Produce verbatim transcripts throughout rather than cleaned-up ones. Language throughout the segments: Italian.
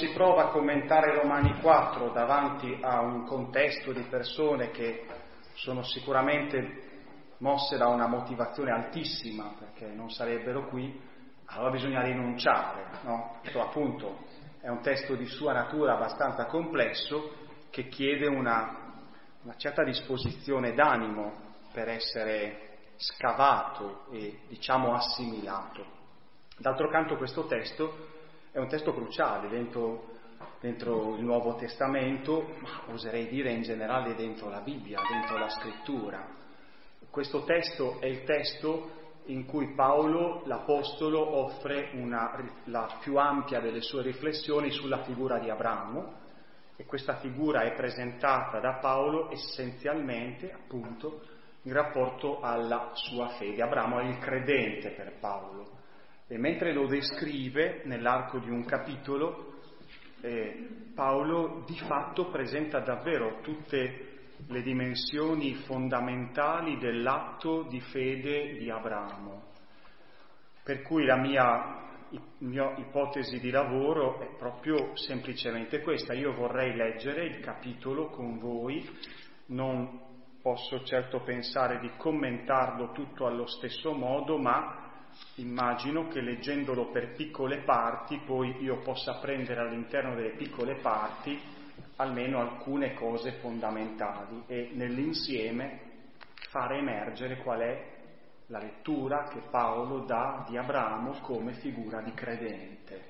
si prova a commentare Romani quattro davanti a un contesto di persone che sono sicuramente mosse da una motivazione altissima, perché non sarebbero qui, allora bisogna rinunciare, no? Questo appunto è un testo di sua natura abbastanza complesso che chiede una, una certa disposizione d'animo per essere scavato e, diciamo, assimilato. D'altro canto questo testo è un testo cruciale dentro, dentro il Nuovo Testamento, ma oserei dire in generale dentro la Bibbia, dentro la Scrittura. Questo testo è il testo in cui Paolo, l'Apostolo, offre una, la più ampia delle sue riflessioni sulla figura di Abramo, e questa figura è presentata da Paolo essenzialmente, appunto, in rapporto alla sua fede. Abramo è il credente per Paolo. E mentre lo descrive nell'arco di un capitolo, eh, Paolo di fatto presenta davvero tutte le dimensioni fondamentali dell'atto di fede di Abramo. Per cui la mia, mia ipotesi di lavoro è proprio semplicemente questa. Io vorrei leggere il capitolo con voi, non posso certo pensare di commentarlo tutto allo stesso modo, ma immagino che leggendolo per piccole parti poi io possa prendere all'interno delle piccole parti almeno alcune cose fondamentali e nell'insieme fare emergere qual è la lettura che Paolo dà di Abramo come figura di credente.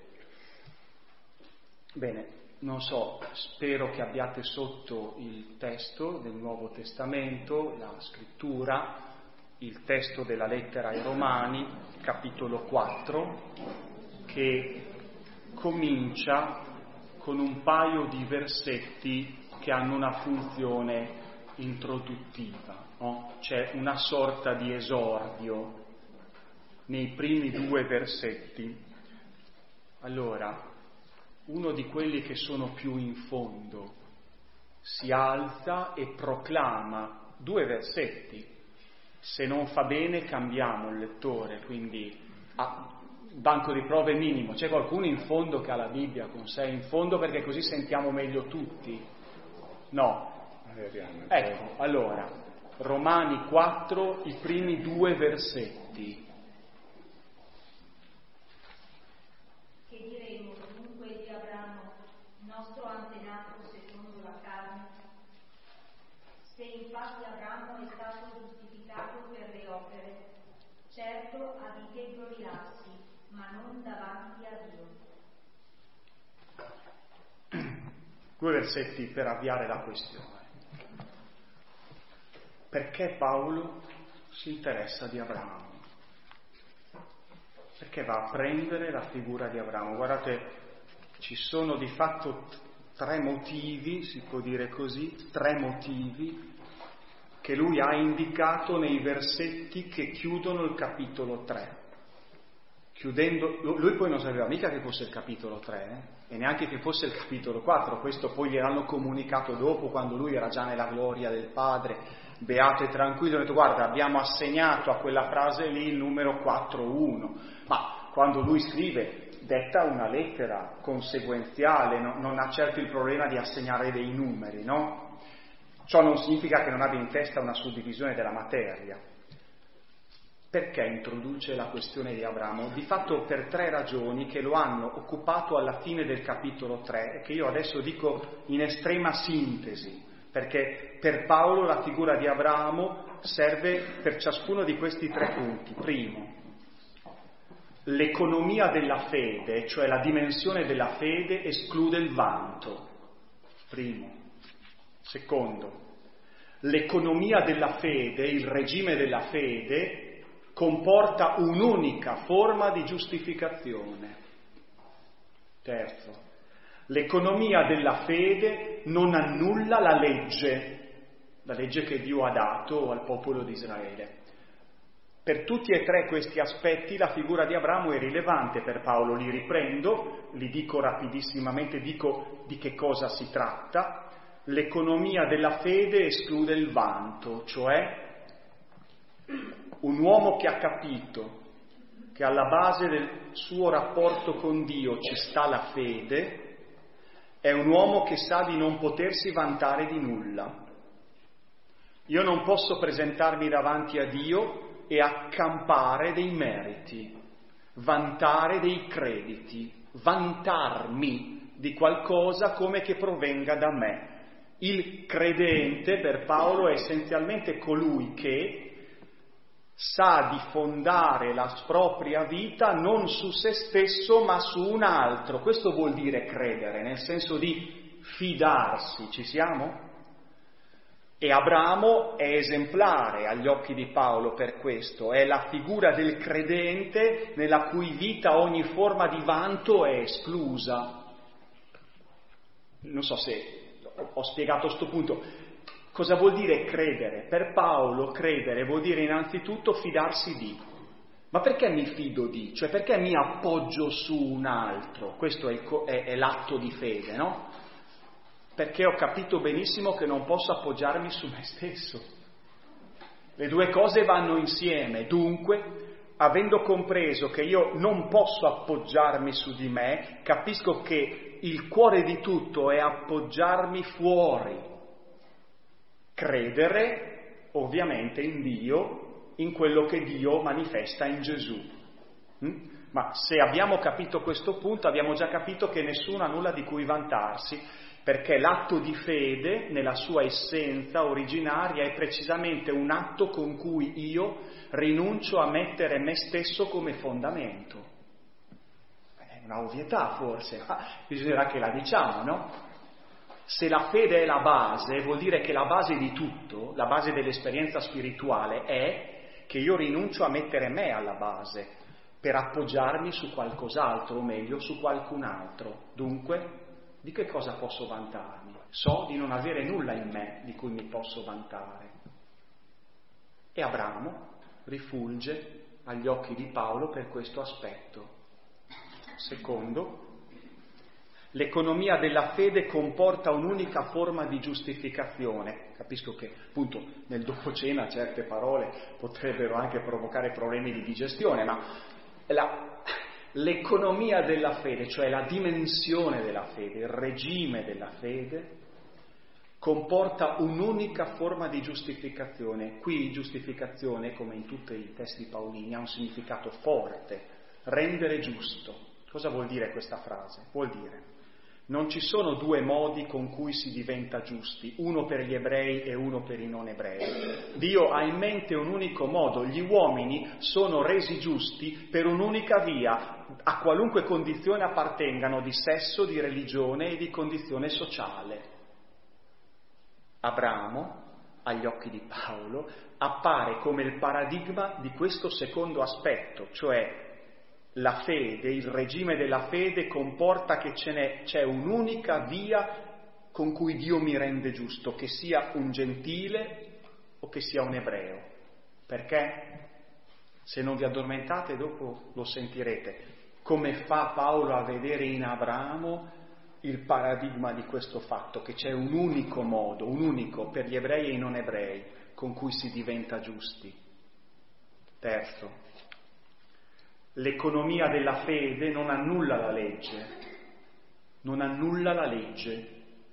Bene, non so, spero che abbiate sotto il testo del Nuovo Testamento, la scrittura, il testo della lettera ai Romani, capitolo quattro, che comincia con un paio di versetti che hanno una funzione introduttiva, no? C'è una sorta di esordio nei primi due versetti. Allora, uno di quelli che sono più in fondo si alza e proclama due versetti. Se non fa bene cambiamo il lettore, quindi ah, banco di prove minimo. C'è qualcuno in fondo che ha la Bibbia con sé in fondo, perché così sentiamo meglio tutti? No. Ecco, allora, Romani quattro, i primi due versetti. Che diremo dunque di Abramo, nostro antenato secondo la carne? Se infatti Abramo è stato giustificato per le opere, certo ha di che gloriarsi, ma non davanti a Dio. Due versetti per avviare la questione. Perché Paolo si interessa di Abramo? Perché va a prendere la figura di Abramo? Guardate, ci sono di fatto tre motivi, si può dire così, tre motivi che lui ha indicato nei versetti che chiudono il capitolo tre. Chiudendo, lui poi non sapeva mica che fosse il capitolo tre, eh? E neanche che fosse il capitolo quattro, questo poi gliel'hanno comunicato dopo, quando lui era già nella gloria del Padre, beato e tranquillo. Ha detto: guarda, abbiamo assegnato a quella frase lì il numero quattro uno, ma quando lui scrive detta una lettera conseguenziale, no? Non ha certo il problema di assegnare dei numeri, no? Ciò non significa che non abbia in testa una suddivisione della materia. Perché introduce la questione di Abramo? Di fatto per tre ragioni che lo hanno occupato alla fine del capitolo tre e che io adesso dico in estrema sintesi, perché per Paolo la figura di Abramo serve per ciascuno di questi tre punti. Primo, l'economia della fede, cioè la dimensione della fede, esclude il vanto. Primo. Secondo, l'economia della fede, il regime della fede, comporta un'unica forma di giustificazione. Terzo, l'economia della fede non annulla la legge, la legge che Dio ha dato al popolo di Israele. Per tutti e tre questi aspetti la figura di Abramo è rilevante per Paolo. Li riprendo, li dico rapidissimamente, dico di che cosa si tratta. L'economia della fede esclude il vanto, cioè un uomo che ha capito che alla base del suo rapporto con Dio ci sta la fede, è un uomo che sa di non potersi vantare di nulla. Io non posso presentarmi davanti a Dio e accampare dei meriti, vantare dei crediti, vantarmi di qualcosa come che provenga da me. Il credente per Paolo è essenzialmente colui che sa di fondare la propria vita non su se stesso ma su un altro. Questo vuol dire credere, nel senso di fidarsi, ci siamo? E Abramo è esemplare agli occhi di Paolo per questo, è la figura del credente nella cui vita ogni forma di vanto è esclusa. Non so se ho spiegato sto punto. Cosa vuol dire credere? Per Paolo credere vuol dire innanzitutto fidarsi di. Ma perché mi fido di? Cioè perché mi appoggio su un altro? Questo è, il, è, è l'atto di fede, no? Perché ho capito benissimo che non posso appoggiarmi su me stesso. Le due cose vanno insieme. Dunque, avendo compreso che io non posso appoggiarmi su di me, capisco che il cuore di tutto è appoggiarmi fuori. Credere, ovviamente, in Dio, in quello che Dio manifesta in Gesù. Mm? Ma se abbiamo capito questo punto, abbiamo già capito che nessuno ha nulla di cui vantarsi, perché l'atto di fede, nella sua essenza originaria, è precisamente un atto con cui io rinuncio a mettere me stesso come fondamento. È una ovvietà forse, ma bisognerà che la diciamo, no? Se la fede è la base, vuol dire che la base di tutto, la base dell'esperienza spirituale è che io rinuncio a mettere me alla base per appoggiarmi su qualcos'altro, o meglio, su qualcun altro. Dunque, di che cosa posso vantarmi? So di non avere nulla in me di cui mi posso vantare. E Abramo rifulge agli occhi di Paolo per questo aspetto. Secondo, l'economia della fede comporta un'unica forma di giustificazione. Capisco che, appunto, nel dopo cena certe parole potrebbero anche provocare problemi di digestione, ma la... L'economia della fede, cioè la dimensione della fede, il regime della fede, comporta un'unica forma di giustificazione. Qui giustificazione, come in tutti i testi paolini, ha un significato forte, rendere giusto. Cosa vuol dire questa frase? Vuol dire non ci sono due modi con cui si diventa giusti, uno per gli ebrei e uno per i non ebrei. Dio ha in mente un unico modo, gli uomini sono resi giusti per un'unica via, a qualunque condizione appartengano di sesso, di religione e di condizione sociale. Abramo, agli occhi di Paolo, appare come il paradigma di questo secondo aspetto, cioè la fede, il regime della fede comporta che ce n'è, c'è un'unica via con cui Dio mi rende giusto, che sia un gentile o che sia un ebreo. Perché? Se non vi addormentate dopo lo sentirete. Come fa Paolo a vedere in Abramo il paradigma di questo fatto, che c'è un unico modo, un unico per gli ebrei e i non ebrei, con cui si diventa giusti. Terzo, l'economia della fede non annulla la legge, non annulla la legge.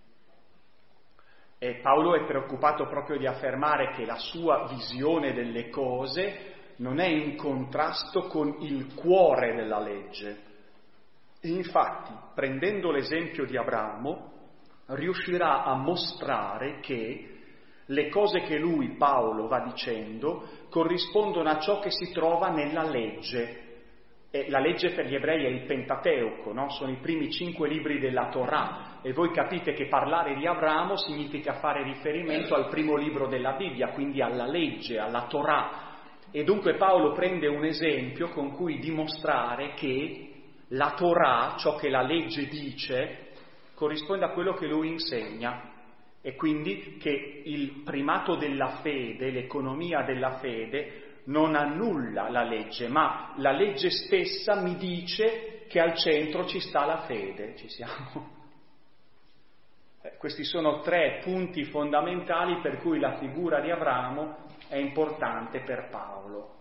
E Paolo è preoccupato proprio di affermare che la sua visione delle cose non è in contrasto con il cuore della legge. E infatti, prendendo l'esempio di Abramo, riuscirà a mostrare che le cose che lui, Paolo, va dicendo corrispondono a ciò che si trova nella legge. E la legge per gli ebrei è il Pentateuco, no? Sono i primi cinque libri della Torah, e voi capite che parlare di Abramo significa fare riferimento al primo libro della Bibbia, quindi alla legge, alla Torah. E dunque Paolo prende un esempio con cui dimostrare che la Torah, ciò che la legge dice, corrisponde a quello che lui insegna, e quindi che il primato della fede, l'economia della fede, non annulla la legge, ma la legge stessa mi dice che al centro ci sta la fede. Ci siamo? Eh, questi sono tre punti fondamentali per cui la figura di Abramo è importante per Paolo.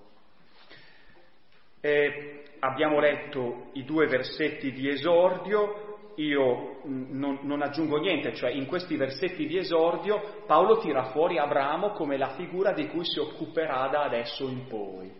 Eh, abbiamo letto i due versetti di esordio, io non, non aggiungo niente, cioè in questi versetti di esordio Paolo tira fuori Abramo come la figura di cui si occuperà da adesso in poi.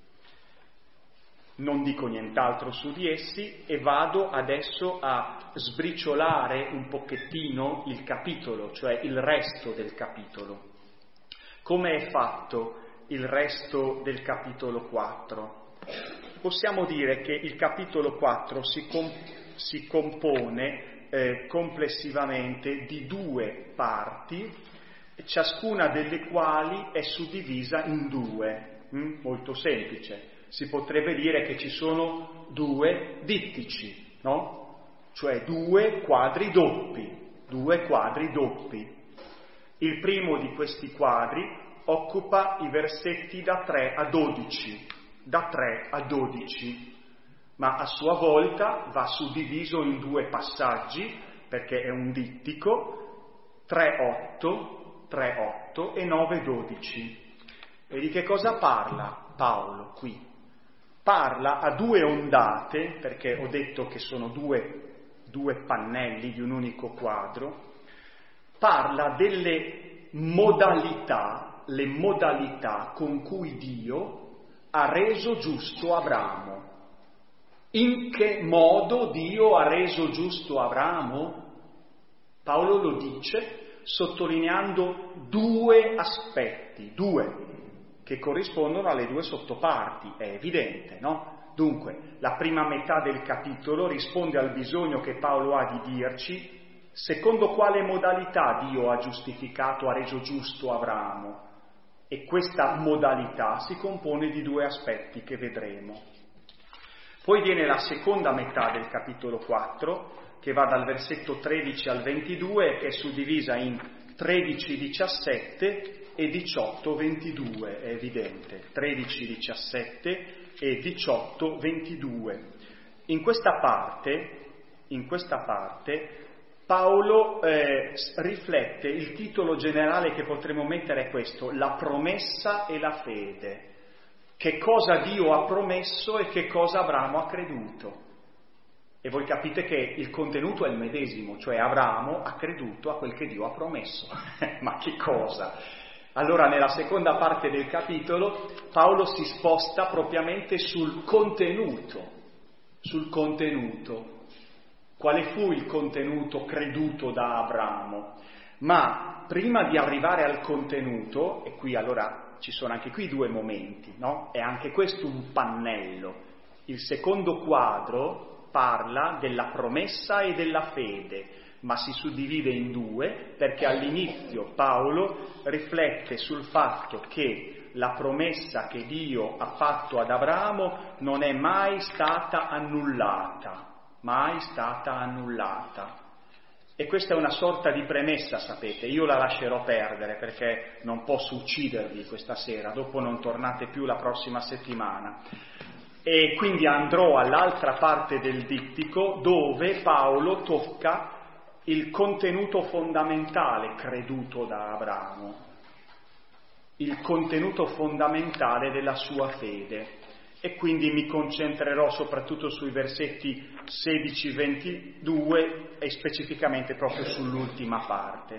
Non dico nient'altro su di essi e vado adesso a sbriciolare un pochettino il capitolo, cioè il resto del capitolo. Come è fatto il resto del capitolo quattro? Possiamo dire che il capitolo quattro si, com- si compone eh, complessivamente di due parti, ciascuna delle quali è suddivisa in due. Mm? Molto semplice. Si potrebbe dire che ci sono due dittici, no? Cioè due quadri doppi, due quadri doppi. Il primo di questi quadri occupa i versetti da tre a dodici, da tre a dodici, ma a sua volta va suddiviso in due passaggi, perché è un dittico, tre otto, tre otto e nove dodici. E di che cosa parla Paolo qui? Parla a due ondate, perché ho detto che sono due, due pannelli di un unico quadro, parla delle modalità, le modalità con cui Dio ha reso giusto Abramo. In che modo Dio ha reso giusto Abramo? Paolo lo dice sottolineando due aspetti, due, che corrispondono alle due sottoparti, è evidente, no? Dunque, la prima metà del capitolo risponde al bisogno che Paolo ha di dirci secondo quale modalità Dio ha giustificato, ha reso giusto Abramo. E questa modalità si compone di due aspetti che vedremo. Poi viene la seconda metà del capitolo quattro, che va dal versetto tredici al ventidue, che è suddivisa in tredici diciassette e diciotto ventidue, è evidente, tredici diciassette e diciotto ventidue. In questa parte, in questa parte Paolo eh, riflette, il titolo generale che potremmo mettere è questo: la promessa e la fede. Che cosa Dio ha promesso e che cosa Abramo ha creduto. E voi capite che il contenuto è il medesimo, cioè Abramo ha creduto a quel che Dio ha promesso. Ma che cosa? Allora nella seconda parte del capitolo Paolo si sposta propriamente sul contenuto, sul contenuto. Quale fu il contenuto creduto da Abramo? Ma prima di arrivare al contenuto, e qui allora ci sono anche qui due momenti, no? È anche questo un pannello. Il secondo quadro parla della promessa e della fede, ma si suddivide in due perché all'inizio Paolo riflette sul fatto che la promessa che Dio ha fatto ad Abramo non è mai stata annullata. mai stata annullata. E questa è una sorta di premessa, sapete, io la lascerò perdere perché non posso uccidervi questa sera, dopo non tornate più la prossima settimana. E quindi andrò all'altra parte del dittico dove Paolo tocca il contenuto fondamentale creduto da Abramo, il contenuto fondamentale della sua fede. E quindi mi concentrerò soprattutto sui versetti sedici ventidue e specificamente proprio sull'ultima parte.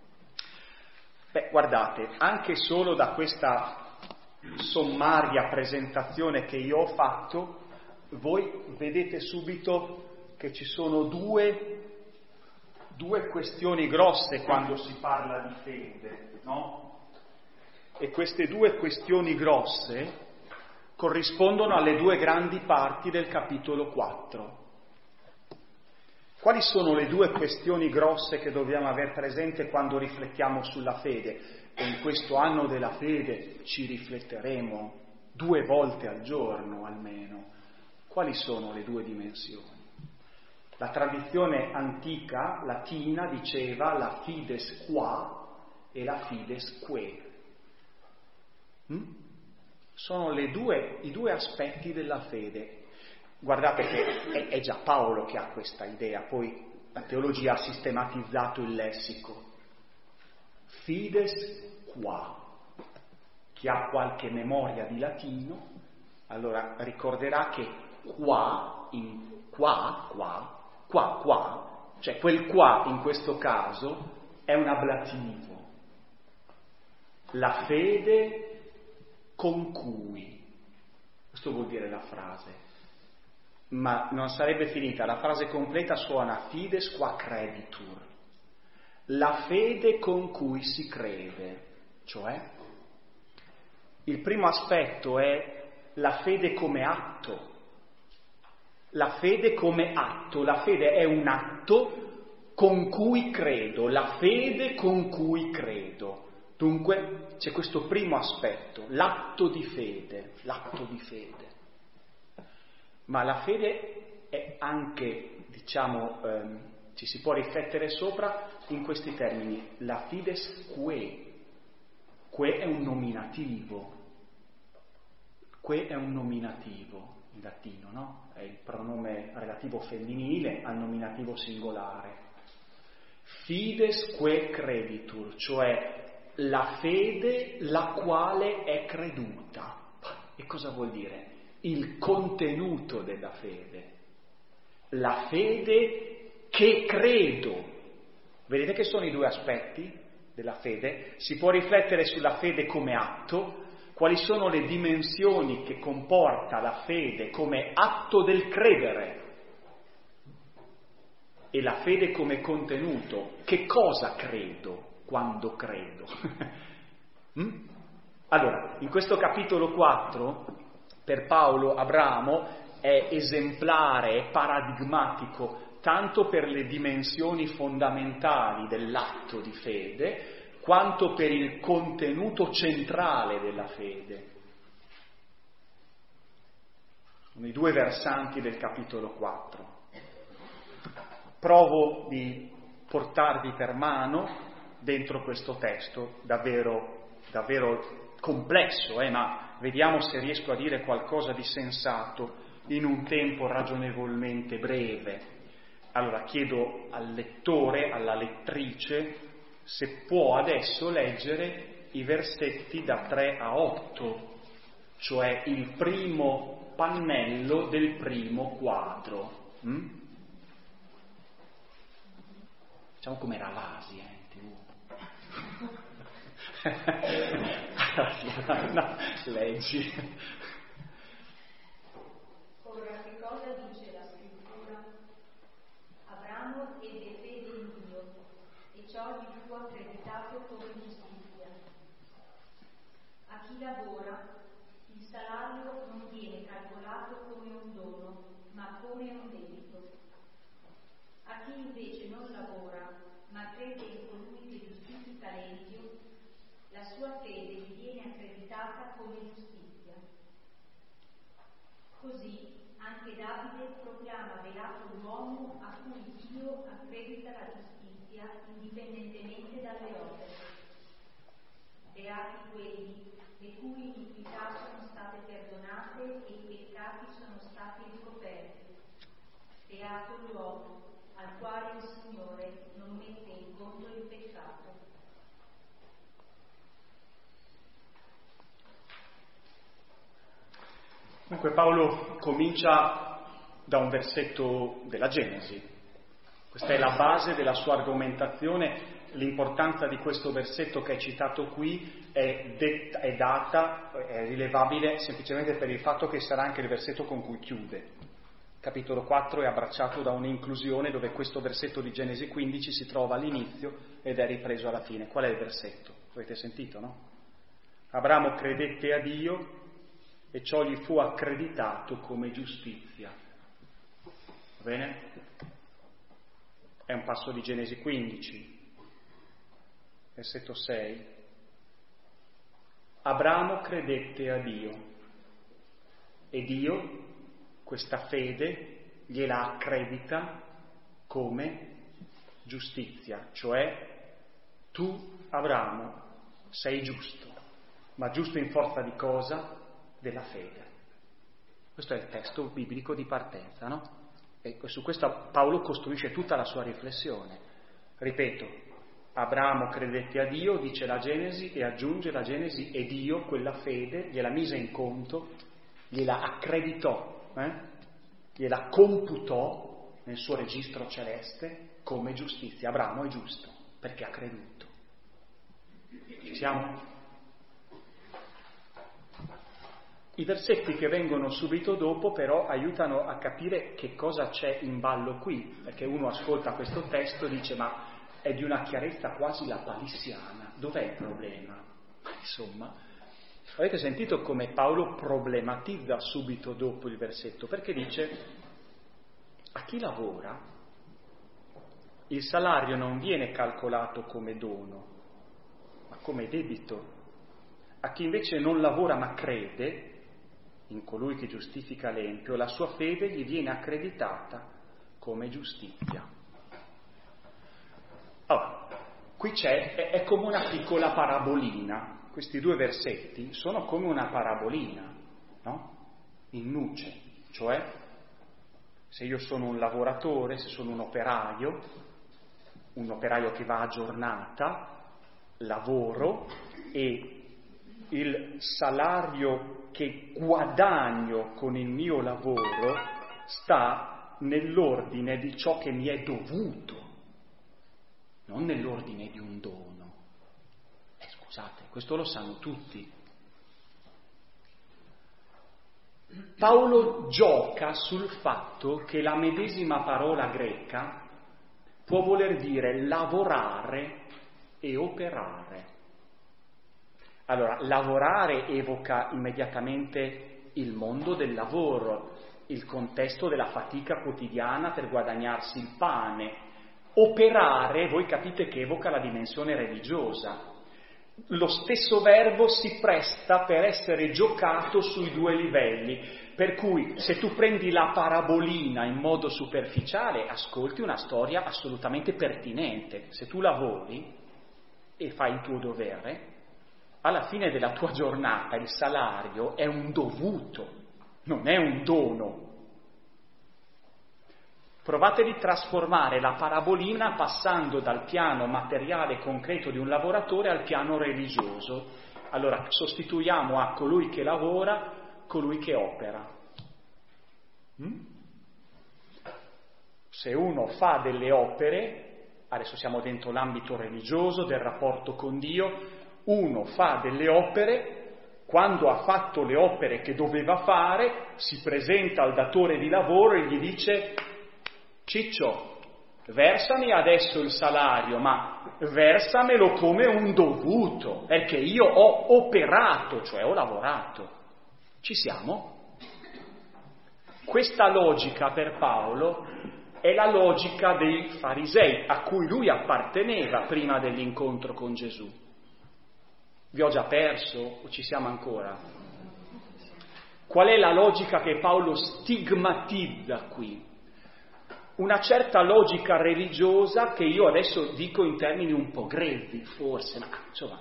Beh, guardate, anche solo da questa sommaria presentazione che io ho fatto, voi vedete subito che ci sono due, due questioni grosse quando si parla di fede, no? E queste due questioni grosse corrispondono alle due grandi parti del capitolo quattro. Quali sono le due questioni grosse che dobbiamo aver presente quando riflettiamo sulla fede? E in questo anno della fede ci rifletteremo due volte al giorno almeno. Quali sono le due dimensioni? La tradizione antica latina diceva la fides qua e la fides que. Hm? Sono le due, i due aspetti della fede. Guardate che è, è già Paolo che ha questa idea, poi la teologia ha sistematizzato il lessico. Fides qua. Chi ha qualche memoria di latino, allora ricorderà che qua, in qua, qua, qua, qua, Cioè quel qua in questo caso è un ablativo. La fede con cui. Questo vuol dire la frase. Ma non sarebbe finita, la frase completa suona fides qua creditur. La fede con cui si crede. Cioè, il primo aspetto è la fede come atto. La fede come atto, la fede è un atto con cui credo, la fede con cui credo. Dunque c'è questo primo aspetto, l'atto di fede, l'atto di fede. Ma la fede è anche, diciamo, ehm, ci si può riflettere sopra in questi termini, la fides que, que è un nominativo, que è un nominativo. In latino, no? È il pronome relativo femminile al nominativo singolare. Fides que creditur, cioè la fede la quale è creduta. E cosa vuol dire? Il contenuto della fede. La fede che credo. Vedete che sono i due aspetti della fede? Si può riflettere sulla fede come atto. Quali sono le dimensioni che comporta la fede come atto del credere e la fede come contenuto? Che cosa credo quando credo? mm? Allora, in questo capitolo quattro, per Paolo Abramo è esemplare, è paradigmatico, tanto per le dimensioni fondamentali dell'atto di fede, quanto per il contenuto centrale della fede. Sono i due versanti del capitolo quattro. Provo di portarvi per mano dentro questo testo, davvero, davvero complesso, eh, ma vediamo se riesco a dire qualcosa di sensato in un tempo ragionevolmente breve. Allora chiedo al lettore, alla lettrice, se può adesso leggere i versetti da tre a otto, cioè il primo pannello del primo quadro. Mm? Diciamo come Ravasi, eh, in tivù. No, leggi. Ora, che cosa dice la scrittura? Abramo ebbe fede in Dio, e ciò gli fu accreditato come giustizia. A chi lavora, il salario non viene calcolato come un dono, ma come un debito. A chi invece non lavora, ma crede in colui che giustifica l'empio, la sua fede gli viene accreditata come giustizia. Così anche Davide proclama beato l'uomo a cui Dio accredita la giustizia indipendentemente dalle opere. Beati quelli le cui iniquità sono state perdonate e i peccati sono stati ricoperti. Beato l'uomo al quale il Signore non mette in conto il peccato. Dunque Paolo comincia da un versetto della Genesi. Questa è la base della sua argomentazione. L'importanza di questo versetto che è citato qui è, det- è data, è rilevabile semplicemente per il fatto che sarà anche il versetto con cui chiude. Capitolo quattro è abbracciato da un'inclusione dove questo versetto di Genesi quindici si trova all'inizio ed è ripreso alla fine. Qual è il versetto? Avete sentito, no? Abramo credette a Dio e ciò gli fu accreditato come giustizia. Va bene? È un passo di Genesi quindici, versetto sei. Abramo credette a Dio e Dio questa fede gliela accredita come giustizia, cioè tu, Abramo, sei giusto, ma giusto in forza di cosa? Della fede. Questo è il testo biblico di partenza, no? E su questo Paolo costruisce tutta la sua riflessione. Ripeto, Abramo credette a Dio, dice la Genesi, e aggiunge la Genesi, e Dio quella fede gliela mise in conto, gliela accreditò, eh? gliela computò nel suo registro celeste come giustizia. Abramo è giusto perché ha creduto. Ci siamo? I versetti che vengono subito dopo però aiutano a capire che cosa c'è in ballo qui, perché uno ascolta questo testo e dice ma è di una chiarezza quasi lapalissiana, dov'è il problema? Insomma, avete sentito come Paolo problematizza subito dopo il versetto, perché dice a chi lavora il salario non viene calcolato come dono, ma come debito. A chi invece non lavora ma crede in colui che giustifica l'empio, la sua fede gli viene accreditata come giustizia. Allora, qui c'è, è, è come una piccola parabolina. Questi due versetti sono come una parabolina, no? In nuce, cioè se io sono un lavoratore, se sono un operaio, un operaio che va a giornata, lavoro e il salario che guadagno con il mio lavoro sta nell'ordine di ciò che mi è dovuto, non nell'ordine di un dono. Eh, scusate, questo lo sanno tutti. Paolo gioca sul fatto che la medesima parola greca può voler dire lavorare e operare. Allora, lavorare evoca immediatamente il mondo del lavoro, il contesto della fatica quotidiana per guadagnarsi il pane. Operare, voi capite che evoca la dimensione religiosa. Lo stesso verbo si presta per essere giocato sui due livelli, per cui se tu prendi la parabolina in modo superficiale, ascolti una storia assolutamente pertinente. Se tu lavori e fai il tuo dovere, alla fine della tua giornata il salario è un dovuto, non è un dono. Provate di trasformare la parabolina passando dal piano materiale concreto di un lavoratore al piano religioso. Allora sostituiamo a colui che lavora colui che opera. Mm? Se uno fa delle opere, adesso siamo dentro l'ambito religioso del rapporto con Dio, uno fa delle opere, quando ha fatto le opere che doveva fare, si presenta al datore di lavoro e gli dice: Ciccio, versami adesso il salario, ma versamelo come un dovuto, perché io ho operato, cioè ho lavorato. Ci siamo? Questa logica per Paolo è la logica dei farisei, a cui lui apparteneva prima dell'incontro con Gesù. Vi ho già perso o ci siamo ancora? Qual è la logica che Paolo stigmatizza qui? Una certa logica religiosa che io adesso dico in termini un po' grezzi, forse, ma insomma,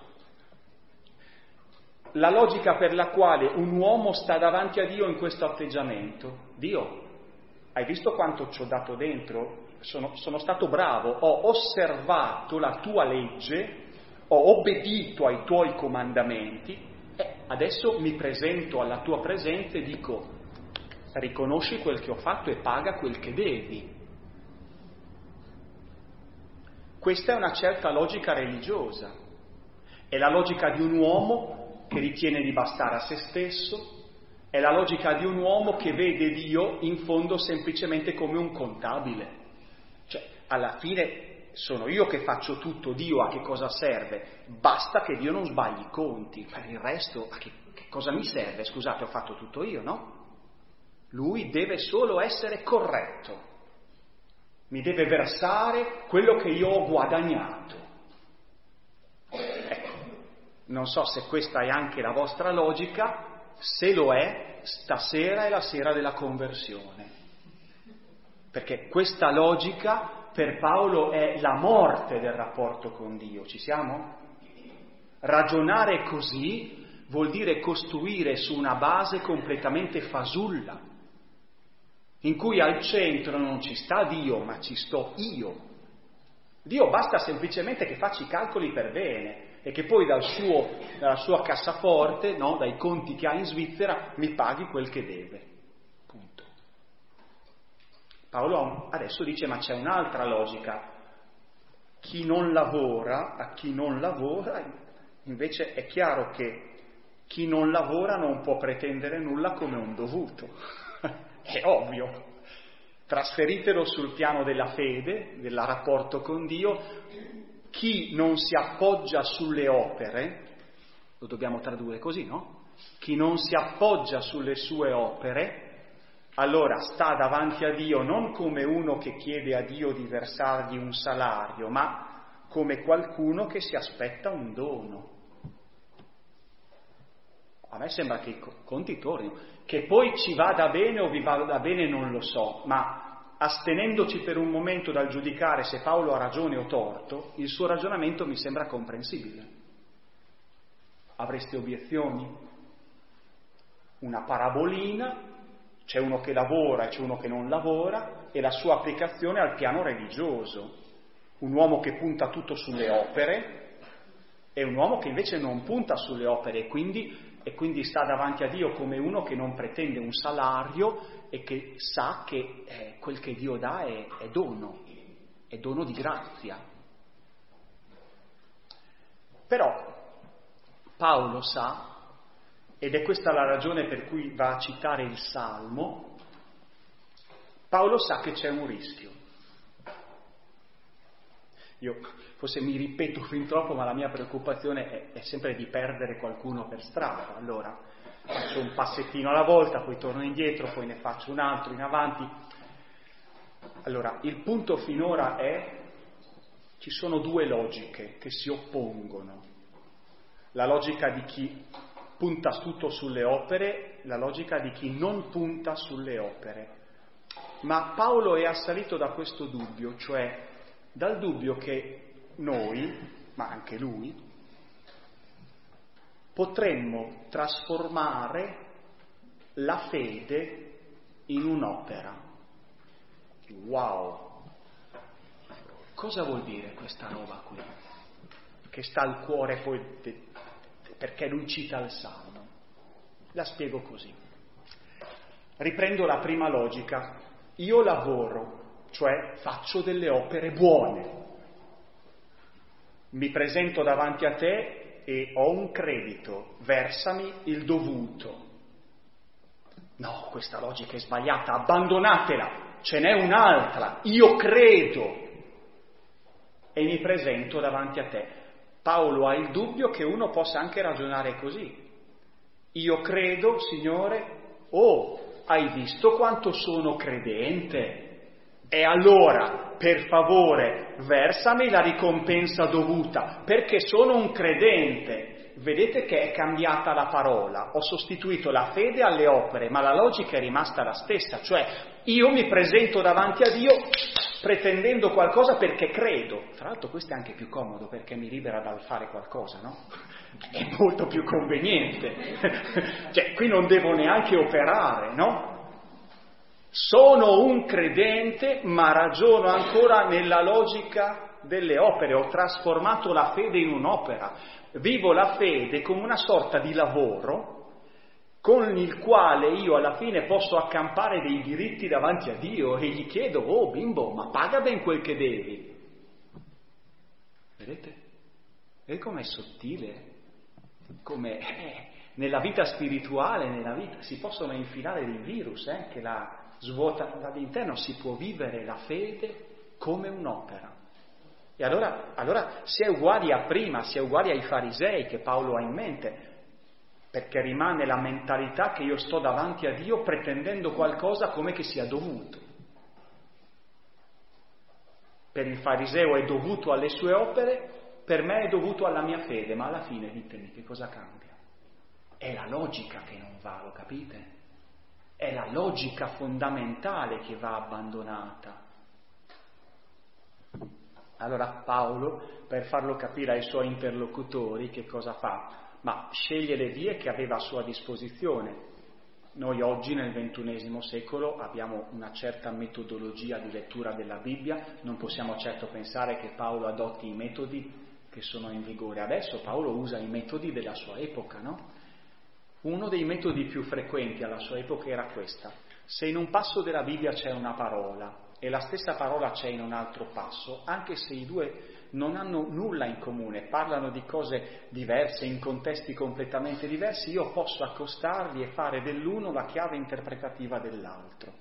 la logica per la quale un uomo sta davanti a Dio in questo atteggiamento. Dio, hai visto quanto ci ho dato dentro? Sono, sono stato bravo, ho osservato la tua legge, ho obbedito ai tuoi comandamenti, e adesso mi presento alla tua presenza e dico: riconosci quel che ho fatto e paga quel che devi. Questa è una certa logica religiosa, è la logica di un uomo che ritiene di bastare a se stesso, è la logica di un uomo che vede Dio in fondo semplicemente come un contabile. Cioè, alla fine sono io che faccio tutto, Dio a che cosa serve? Basta che Dio non sbagli i conti, per il resto a che, che cosa mi serve? Scusate, ho fatto tutto io, no? Lui deve solo essere corretto. Mi deve versare quello che io ho guadagnato. Ecco, non so se questa è anche la vostra logica, se lo è, stasera è la sera della conversione. Perché questa logica per Paolo è la morte del rapporto con Dio, ci siamo? Ragionare così vuol dire costruire su una base completamente fasulla, in cui al centro non ci sta Dio, ma ci sto io. Dio basta semplicemente che faccia i calcoli per bene e che poi dal suo, dalla sua cassaforte, no, dai conti che ha in Svizzera, mi paghi quel che deve. Punto. Paolo adesso dice: ma c'è un'altra logica. chi non lavora, a chi non lavora, invece è chiaro che chi non lavora non può pretendere nulla come un dovuto. È ovvio. Trasferitelo sul piano della fede, del rapporto con Dio. Chi non si appoggia sulle opere, lo dobbiamo tradurre così, no? Chi non si appoggia sulle sue opere, allora sta davanti a Dio non come uno che chiede a Dio di versargli un salario, ma come qualcuno che si aspetta un dono. A me sembra che i conti tornino, che poi ci vada bene o vi vada bene non lo so, ma astenendoci per un momento dal giudicare se Paolo ha ragione o torto, il suo ragionamento mi sembra comprensibile. Avreste obiezioni? Una parabolina, c'è uno che lavora e c'è uno che non lavora, e la sua applicazione al piano religioso. Un uomo che punta tutto sulle opere e un uomo che invece non punta sulle opere e quindi e quindi sta davanti a Dio come uno che non pretende un salario e che sa che eh, quel che Dio dà è, è dono, è dono di grazia. Però Paolo sa, ed è questa la ragione per cui va a citare il Salmo, Paolo sa che c'è un rischio. Io forse mi ripeto fin troppo, ma la mia preoccupazione è, è sempre di perdere qualcuno per strada. Allora faccio un passettino alla volta, poi torno indietro, poi ne faccio un altro in avanti. Allora, il punto finora è: ci sono due logiche che si oppongono. La logica di chi punta tutto sulle opere, la logica di chi non punta sulle opere. Ma Paolo è assalito da questo dubbio, cioè dal dubbio che noi, ma anche lui, potremmo trasformare la fede in un'opera. Wow! Cosa vuol dire questa roba qui? Che sta al cuore poi, de, perché lui cita il Salmo. La spiego così. Riprendo la prima logica. Io lavoro, cioè faccio delle opere buone. Mi presento davanti a te e ho un credito, versami il dovuto. No, questa logica è sbagliata, abbandonatela, ce n'è un'altra, io credo e mi presento davanti a te. Paolo ha il dubbio che uno possa anche ragionare così. Io credo, Signore, oh, hai visto quanto sono credente? E allora, per favore, versami la ricompensa dovuta, perché sono un credente. Vedete che è cambiata la parola, ho sostituito la fede alle opere, ma la logica è rimasta la stessa, cioè io mi presento davanti a Dio pretendendo qualcosa perché credo. Tra l'altro questo è anche più comodo perché mi libera dal fare qualcosa, no? È molto più conveniente. Cioè, qui non devo neanche operare, no? Sono un credente, ma ragiono ancora nella logica delle opere. Ho trasformato la fede in un'opera. Vivo la fede come una sorta di lavoro con il quale io alla fine posso accampare dei diritti davanti a Dio e gli chiedo: oh bimbo, ma paga ben quel che devi. Vedete? Vedete com'è sottile? Come eh, nella vita spirituale, nella vita si possono infilare dei virus eh, che la svuota dall'interno. Si può vivere la fede come un'opera. E allora, allora si è uguali a prima, si è uguali ai farisei che Paolo ha in mente, perché rimane la mentalità che io sto davanti a Dio pretendendo qualcosa come che sia dovuto. Per il fariseo è dovuto alle sue opere, per me è dovuto alla mia fede, ma alla fine ditemi che cosa cambia? È la logica che non va, lo capite? È la logica fondamentale che va abbandonata. Allora Paolo, per farlo capire ai suoi interlocutori, che cosa fa? Ma sceglie le vie che aveva a sua disposizione. Noi oggi nel ventunesimo secolo abbiamo una certa metodologia di lettura della Bibbia, non possiamo certo pensare che Paolo adotti i metodi che sono in vigore adesso. Paolo usa i metodi della sua epoca, no? Uno dei metodi più frequenti alla sua epoca era questa: se in un passo della Bibbia c'è una parola e la stessa parola c'è in un altro passo, anche se i due non hanno nulla in comune, parlano di cose diverse, in contesti completamente diversi, io posso accostarli e fare dell'uno la chiave interpretativa dell'altro.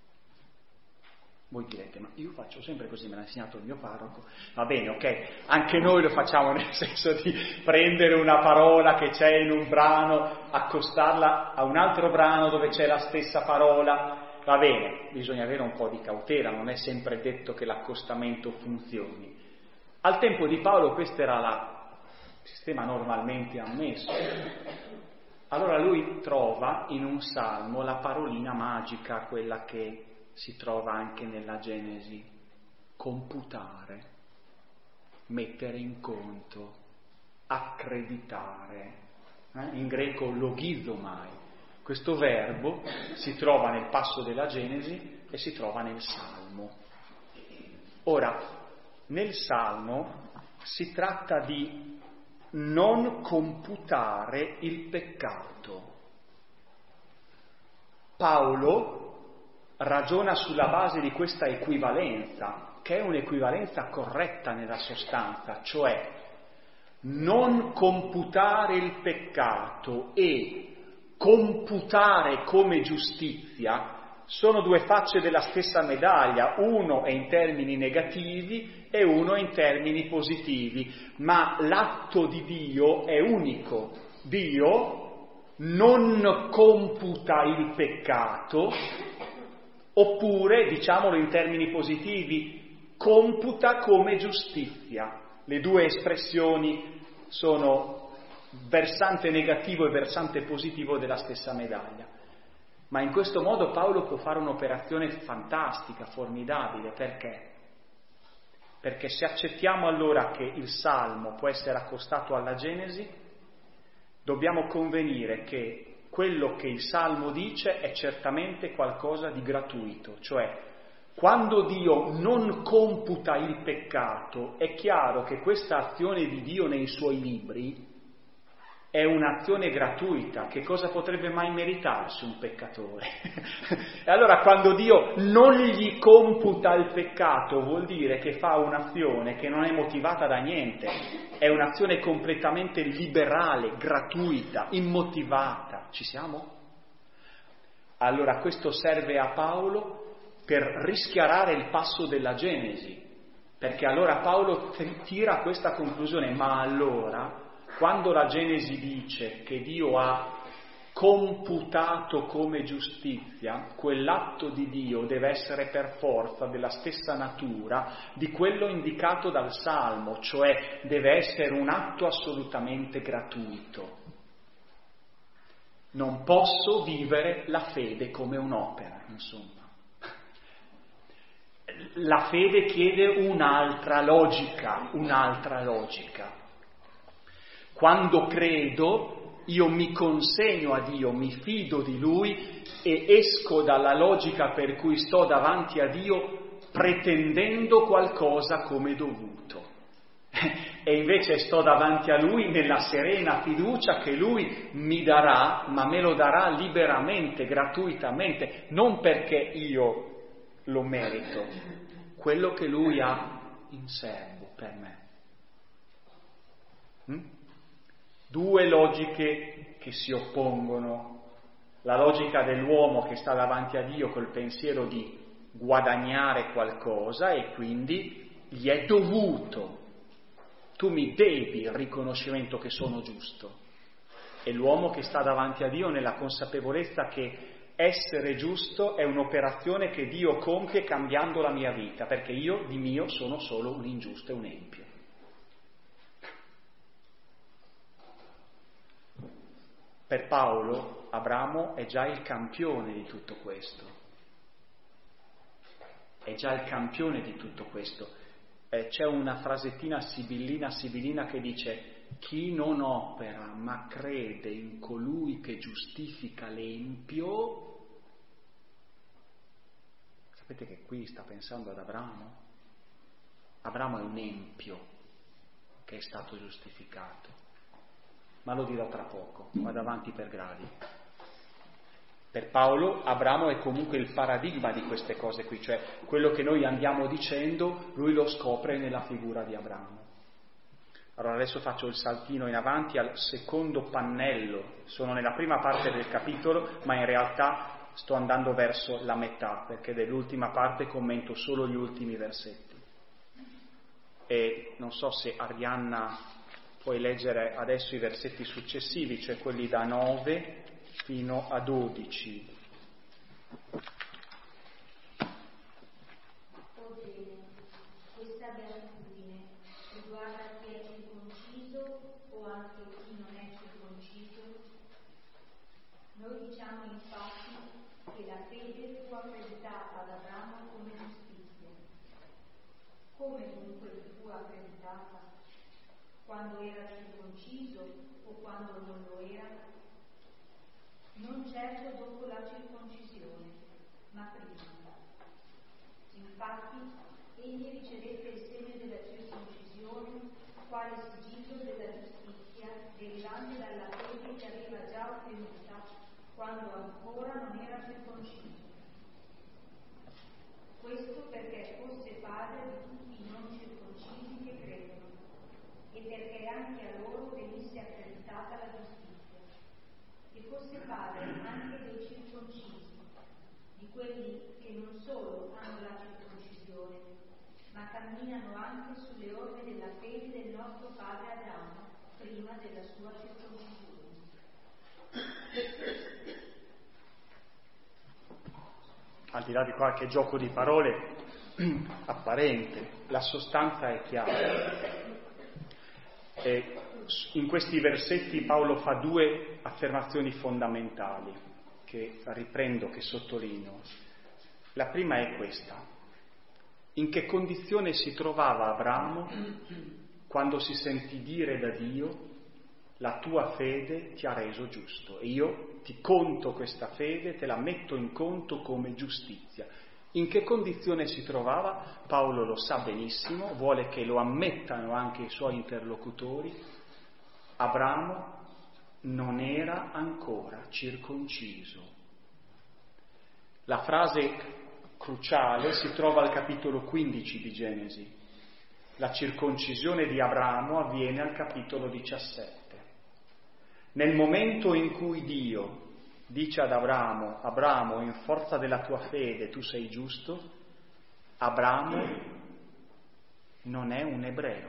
Voi direte, ma io faccio sempre così, me l'ha insegnato il mio parroco. Va bene, ok, anche noi lo facciamo nel senso di prendere una parola che c'è in un brano, accostarla a un altro brano dove c'è la stessa parola. Va bene, bisogna avere un po' di cautela, non è sempre detto che l'accostamento funzioni. Al tempo di Paolo questo era la- il sistema normalmente ammesso. Allora lui trova in un salmo la parolina magica, quella che si trova anche nella Genesi: computare, mettere in conto, accreditare, eh? In greco logizomai. Questo verbo si trova nel passo della Genesi e si trova nel Salmo. Ora, nel Salmo si tratta di non computare il peccato. Paolo ragiona sulla base di questa equivalenza, che è un'equivalenza corretta nella sostanza, cioè non computare il peccato e computare come giustizia sono due facce della stessa medaglia, uno è in termini negativi e uno è in termini positivi, ma l'atto di Dio è unico. Dio non computa il peccato, oppure, diciamolo in termini positivi, computa come giustizia. Le due espressioni sono versante negativo e versante positivo della stessa medaglia. Ma in questo modo Paolo può fare un'operazione fantastica, formidabile. Perché? Perché se accettiamo allora che il Salmo può essere accostato alla Genesi, dobbiamo convenire che quello che il Salmo dice è certamente qualcosa di gratuito, cioè quando Dio non computa il peccato, è chiaro che questa azione di Dio nei suoi libri è un'azione gratuita. Che cosa potrebbe mai meritarsi un peccatore? E allora quando Dio non gli computa il peccato vuol dire che fa un'azione che non è motivata da niente, è un'azione completamente liberale, gratuita, immotivata. Ci siamo? Allora questo serve a Paolo per rischiarare il passo della Genesi, perché allora Paolo tira questa conclusione: ma allora, quando la Genesi dice che Dio ha computato come giustizia, quell'atto di Dio deve essere per forza della stessa natura di quello indicato dal Salmo, cioè deve essere un atto assolutamente gratuito. Non posso vivere la fede come un'opera, insomma. La fede chiede un'altra logica, un'altra logica. Quando credo, io mi consegno a Dio, mi fido di Lui e esco dalla logica per cui sto davanti a Dio pretendendo qualcosa come dovuto. E invece sto davanti a Lui nella serena fiducia che Lui mi darà, ma me lo darà liberamente, gratuitamente, non perché io lo merito, quello che Lui ha in serbo per me. Hm? Due logiche che si oppongono: la logica dell'uomo che sta davanti a Dio col pensiero di guadagnare qualcosa e quindi gli è dovuto, tu mi devi il riconoscimento che sono giusto, e l'uomo che sta davanti a Dio nella consapevolezza che essere giusto è un'operazione che Dio compie cambiando la mia vita, perché io di mio sono solo un ingiusto e un empio. Per Paolo, Abramo è già il campione di tutto questo. È già il campione di tutto questo. Eh, c'è una frasettina sibillina, sibillina che dice: chi non opera ma crede in colui che giustifica l'empio. Sapete che qui sta pensando ad Abramo? Abramo è un empio che è stato giustificato. Ma lo dirò tra poco, vado avanti per gradi. Per Paolo, Abramo è comunque il paradigma di queste cose qui, cioè quello che noi andiamo dicendo, lui lo scopre nella figura di Abramo. Allora adesso faccio il saltino in avanti al secondo pannello, sono nella prima parte del capitolo, ma in realtà sto andando verso la metà, perché dell'ultima parte commento solo gli ultimi versetti. E non so se Arianna puoi leggere adesso i versetti successivi, cioè quelli da nove fino a dodici. Noi diciamo infatti che la fede fu accreditata ad Abramo come giustizia. Come dunque gli fu accreditata? Quando era circonciso o quando non lo era? Non certo dopo la circoncisione, ma prima. Infatti, egli ricevette il segno della circoncisione quale sigillo della giustizia derivante dalla fede che aveva già ottenuta quando ancora non era circonciso. Questo perché fosse padre di tutti i non circoncisi che credono e perché anche a loro venisse accreditata la giustizia, e fosse padre anche dei circoncisi, di quelli che non solo hanno la circoncisione, ma camminano anche sulle orme della fede del nostro padre Abramo prima della sua circoncisione. Al di là di qualche gioco di parole apparente, la sostanza è chiara. E in questi versetti Paolo fa due affermazioni fondamentali che riprendo, che sottolineo. La prima è questa: in che condizione si trovava Abramo quando si sentì dire da Dio: la tua fede ti ha reso giusto e io ti conto questa fede, te la metto in conto come giustizia. In che condizione si trovava? Paolo lo sa benissimo, vuole che lo ammettano anche i suoi interlocutori. Abramo non era ancora circonciso. La frase cruciale si trova al capitolo quindici di Genesi. La circoncisione di Abramo avviene al capitolo diciassette. Nel momento in cui Dio dice ad Abramo: Abramo, in forza della tua fede tu sei giusto, Abramo non è un ebreo.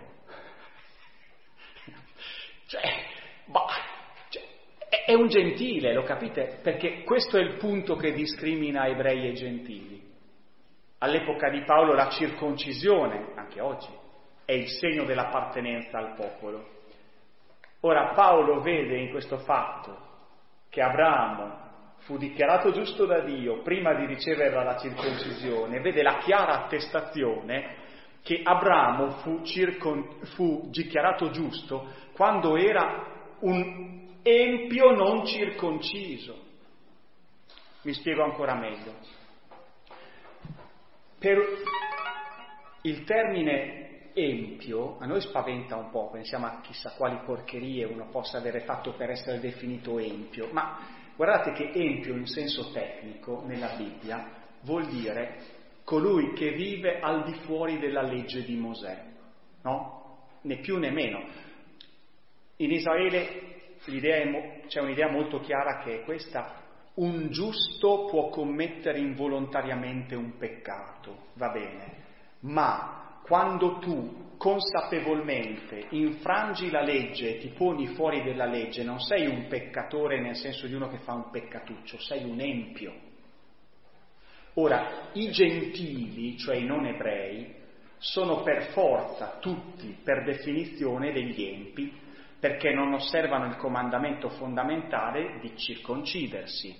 Cioè, bah, cioè, è un gentile, lo capite? Perché questo è il punto che discrimina ebrei e gentili. All'epoca di Paolo la circoncisione, anche oggi, è il segno dell'appartenenza al popolo. Ora Paolo vede in questo fatto che Abramo fu dichiarato giusto da Dio prima di ricevere la circoncisione, vede la chiara attestazione che Abramo fu, circon- fu dichiarato giusto quando era un empio non circonciso. Mi spiego ancora meglio. Per il termine empio a noi spaventa un po', pensiamo a chissà quali porcherie uno possa avere fatto per essere definito empio, ma guardate che empio in senso tecnico nella Bibbia vuol dire colui che vive al di fuori della legge di Mosè, no? Né più né meno. In Israele l'idea è mo- c'è un'idea molto chiara che è questa: un giusto può commettere involontariamente un peccato, va bene, ma quando tu consapevolmente infrangi la legge e ti poni fuori della legge, non sei un peccatore nel senso di uno che fa un peccatuccio, sei un empio. Ora, i gentili, cioè i non ebrei, sono per forza tutti, per definizione, degli empi, perché non osservano il comandamento fondamentale di circoncidersi.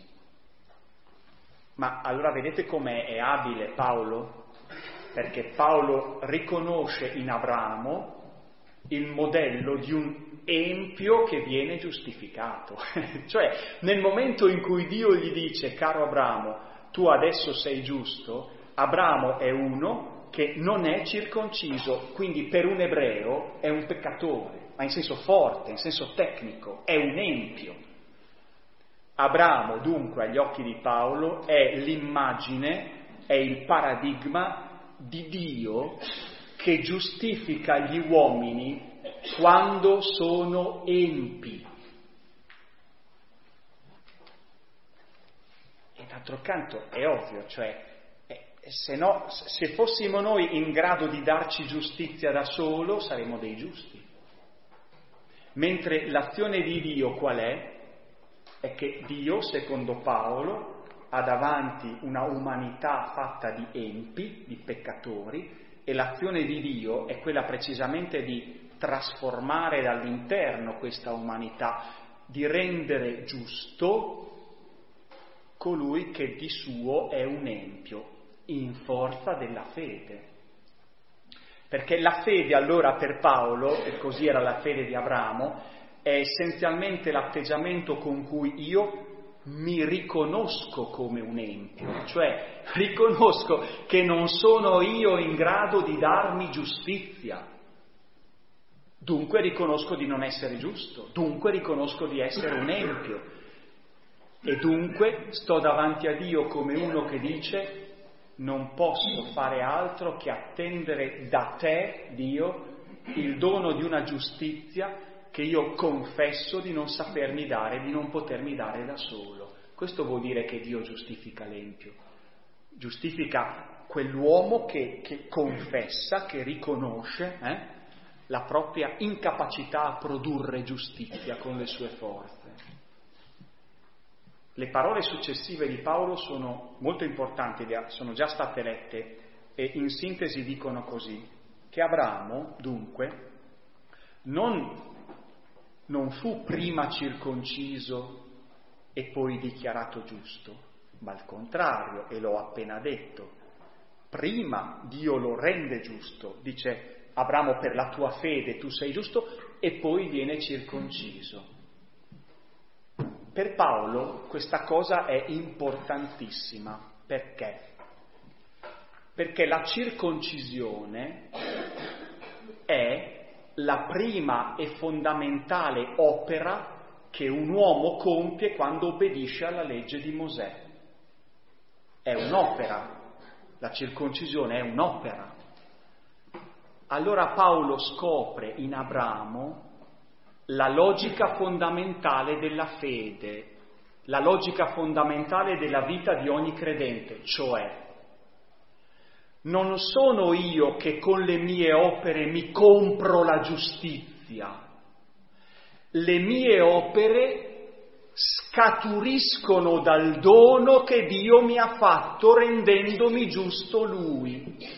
Ma allora vedete com'è è abile Paolo? Perché Paolo riconosce in Abramo il modello di un empio che viene giustificato. Cioè, nel momento in cui Dio gli dice: caro Abramo, tu adesso sei giusto, Abramo è uno che non è circonciso, quindi per un ebreo è un peccatore, ma in senso forte, in senso tecnico, è un empio. Abramo, dunque, agli occhi di Paolo, è l'immagine, è il paradigma di Dio che giustifica gli uomini quando sono empi. E d'altro canto è ovvio, cioè, se no, se fossimo noi in grado di darci giustizia da solo, saremmo dei giusti. Mentre l'azione di Dio qual è? È che Dio, secondo Paolo, ha davanti una umanità fatta di empi, di peccatori, e l'azione di Dio è quella precisamente di trasformare dall'interno questa umanità, di rendere giusto colui che di suo è un empio, in forza della fede. Perché la fede allora per Paolo, e così era la fede di Abramo, è essenzialmente l'atteggiamento con cui io mi riconosco come un empio, cioè riconosco che non sono io in grado di darmi giustizia, dunque riconosco di non essere giusto, dunque riconosco di essere un empio e dunque sto davanti a Dio come uno che dice: non posso fare altro che attendere da te, Dio, il dono di una giustizia che io confesso di non sapermi dare, di non potermi dare da solo. Questo vuol dire che Dio giustifica l'empio, giustifica quell'uomo che, che confessa, che riconosce eh, la propria incapacità a produrre giustizia con le sue forze. Le parole successive di Paolo sono molto importanti, sono già state lette e in sintesi dicono così, che Abramo, dunque, non, non fu prima circonciso e poi dichiarato giusto, ma al contrario, e l'ho appena detto, prima Dio lo rende giusto, dice Abramo per la tua fede tu sei giusto, e poi viene circonciso. Per Paolo questa cosa è importantissima, perché? Perché la circoncisione è la prima e fondamentale opera che un uomo compie quando obbedisce alla legge di Mosè. È un'opera, la circoncisione è un'opera. Allora Paolo scopre in Abramo la logica fondamentale della fede, la logica fondamentale della vita di ogni credente, cioè non sono io che con le mie opere mi compro la giustizia, le mie opere scaturiscono dal dono che Dio mi ha fatto rendendomi giusto Lui.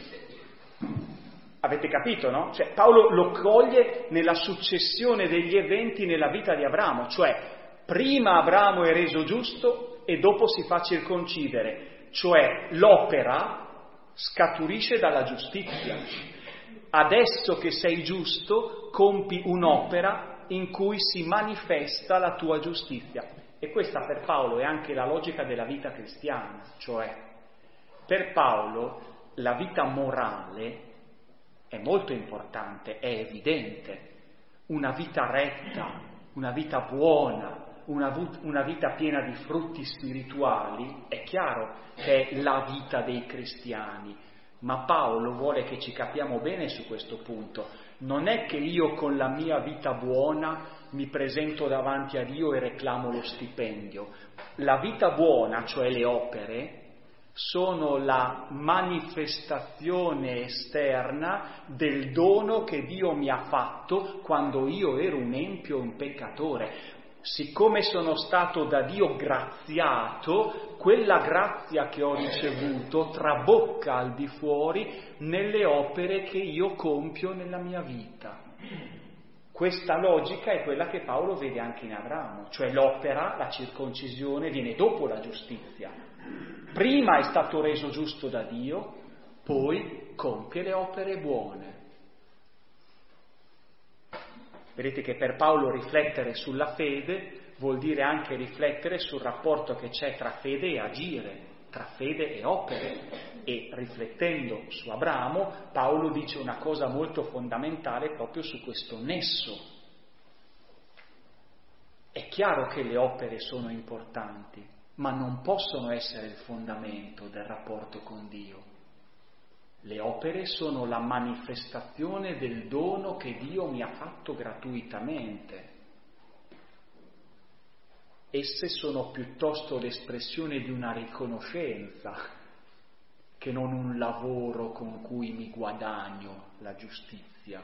Avete capito, no? Cioè, Paolo lo coglie nella successione degli eventi nella vita di Abramo, cioè prima Abramo è reso giusto e dopo si fa circoncidere, cioè l'opera scaturisce dalla giustizia. Adesso che sei giusto, compi un'opera in cui si manifesta la tua giustizia. E questa per Paolo è anche la logica della vita cristiana, cioè per Paolo la vita morale è molto importante, è evidente. Una vita retta, una vita buona, una, una vita piena di frutti spirituali, è chiaro che è la vita dei cristiani. Ma Paolo vuole che ci capiamo bene su questo punto. Non è che io con la mia vita buona mi presento davanti a Dio e reclamo lo stipendio. La vita buona, cioè le opere, sono la manifestazione esterna del dono che Dio mi ha fatto quando io ero un empio, un peccatore. Siccome sono stato da Dio graziato, quella grazia che ho ricevuto trabocca al di fuori nelle opere che io compio nella mia vita. Questa logica è quella che Paolo vede anche in Abramo, cioè l'opera, la circoncisione, viene dopo la giustizia. Prima è stato reso giusto da Dio, poi compie le opere buone. Vedete che per Paolo riflettere sulla fede vuol dire anche riflettere sul rapporto che c'è tra fede e agire, tra fede e opere. E riflettendo su Abramo, Paolo dice una cosa molto fondamentale proprio su questo nesso. È chiaro che le opere sono importanti, ma non possono essere il fondamento del rapporto con Dio. Le opere sono la manifestazione del dono che Dio mi ha fatto gratuitamente. Esse sono piuttosto l'espressione di una riconoscenza che non un lavoro con cui mi guadagno la giustizia.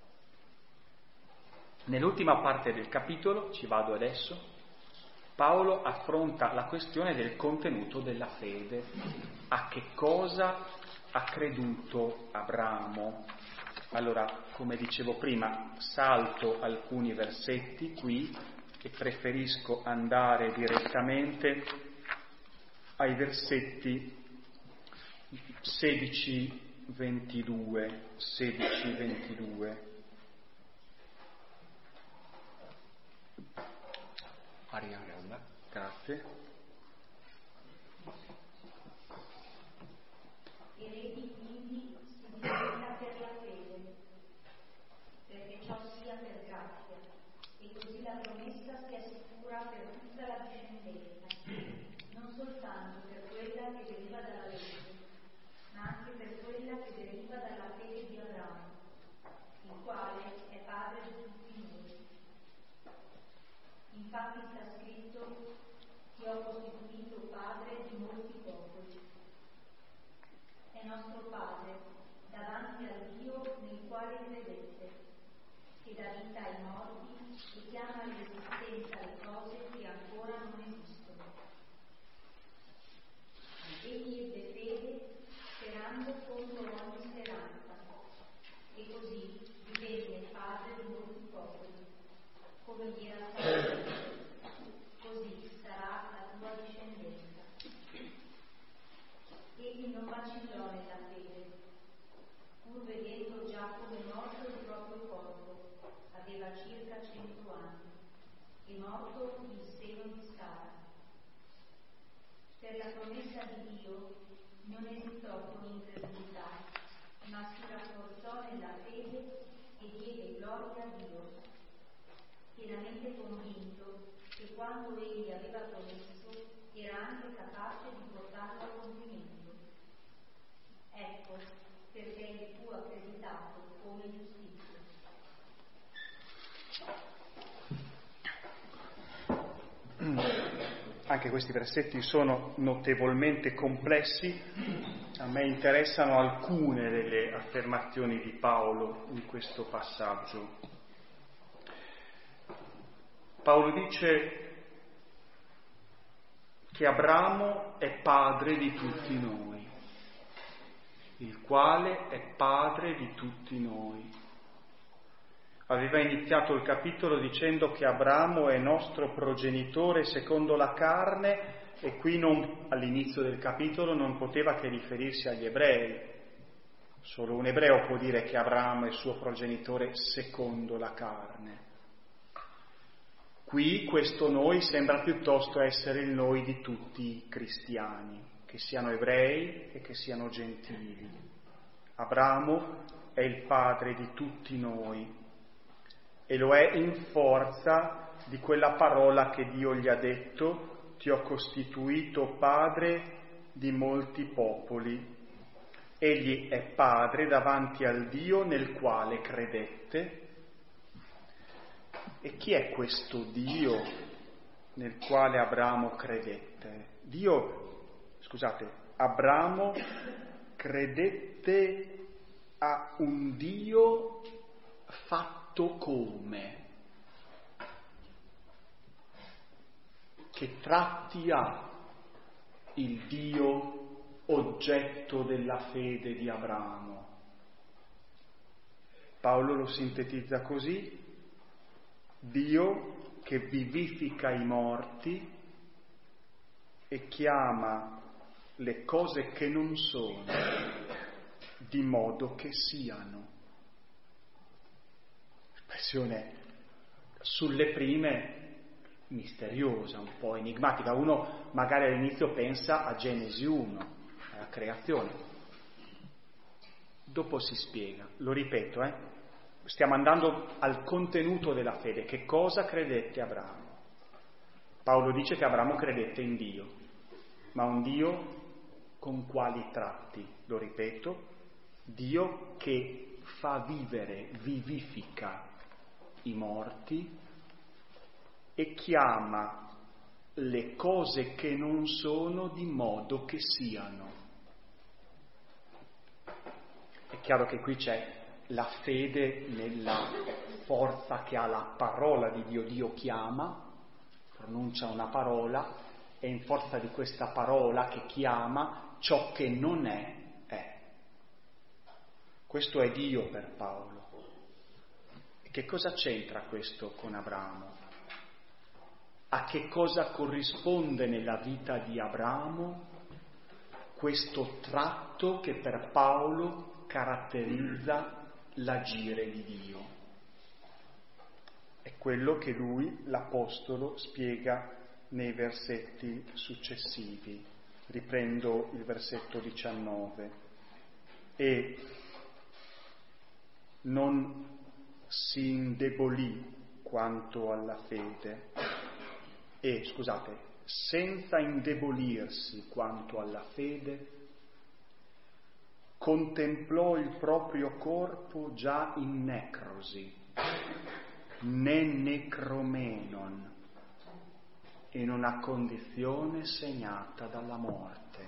Nell'ultima parte del capitolo, ci vado adesso, Paolo affronta la questione del contenuto della fede. A che cosa ha creduto Abramo? Allora, come dicevo prima, salto alcuni versetti qui e preferisco andare direttamente ai versetti sedici ventidue, sedici ventidue. Arianna, grazie. Eredi quindi si diventa per la fede, perché ciò sia per grazia, e così la promessa si assicura per tutta la discendenza, non soltanto per quella che deriva dalla legge, ma anche per quella che deriva dalla fede di Abramo, il quale è padre di tutti noi. Infatti sta scritto: ti ho costituito padre di molti popoli. È nostro padre davanti al Dio nel quale credette, che dà vita ai morti e chiama all'esistenza le cose che ancora non esistono. Egli ebbe fede sperando contro ogni speranza, e così divenne padre di molti popoli, come gli era stato detto, così sarà la tua discendenza. Egli non vacillò nella fede, pur vedendo Giacobbe morto il proprio corpo, aveva circa cento anni, e morto il seno di Sara. Per la promessa di Dio non esitò con incredulità, ma si rafforzò nella fede e diede gloria a Dio, pienamente convinto che quando egli aveva promesso era anche capace di portarlo a compimento. Ecco perché il fu accreditato come giustizia. Anche questi versetti sono notevolmente complessi. A me interessano alcune delle affermazioni di Paolo in questo passaggio. Paolo dice che Abramo è padre di tutti noi, il quale è padre di tutti noi. Aveva iniziato il capitolo dicendo che Abramo è nostro progenitore secondo la carne, e qui non, all'inizio del capitolo non poteva che riferirsi agli ebrei. Solo un ebreo può dire che Abramo è suo progenitore secondo la carne. Qui questo noi sembra piuttosto essere il noi di tutti i cristiani, che siano ebrei e che siano gentili. Abramo è il padre di tutti noi e lo è in forza di quella parola che Dio gli ha detto: ti ho costituito padre di molti popoli. Egli è padre davanti al Dio nel quale credette. E chi è questo Dio nel quale Abramo credette? Dio, scusate, Abramo credette a un Dio fatto come? Che tratti ha il Dio oggetto della fede di Abramo? Paolo lo sintetizza così: Dio che vivifica i morti e chiama le cose che non sono di modo che siano. Espressione sulle prime misteriosa, un po' enigmatica. Uno magari all'inizio pensa a Genesi uno, alla creazione. Dopo si spiega, lo ripeto, eh. Stiamo andando al contenuto della fede. Che cosa credette Abramo? Paolo dice che Abramo credette in Dio, ma un Dio con quali tratti? Lo ripeto, Dio che fa vivere, vivifica i morti e chiama le cose che non sono di modo che siano. È chiaro che qui c'è la fede nella forza che ha la parola di Dio. Dio chiama, pronuncia una parola e in forza di questa parola che chiama ciò che non è, è. Questo è Dio per Paolo. E che cosa c'entra questo con Abramo? A che cosa corrisponde nella vita di Abramo questo tratto che per Paolo caratterizza l'agire di Dio? È quello che lui, l'Apostolo, spiega nei versetti successivi. Riprendo il versetto diciannove. E non si indebolì quanto alla fede, e, scusate, senza indebolirsi quanto alla fede, contemplò il proprio corpo già in necrosi, né necromenon, in una condizione segnata dalla morte.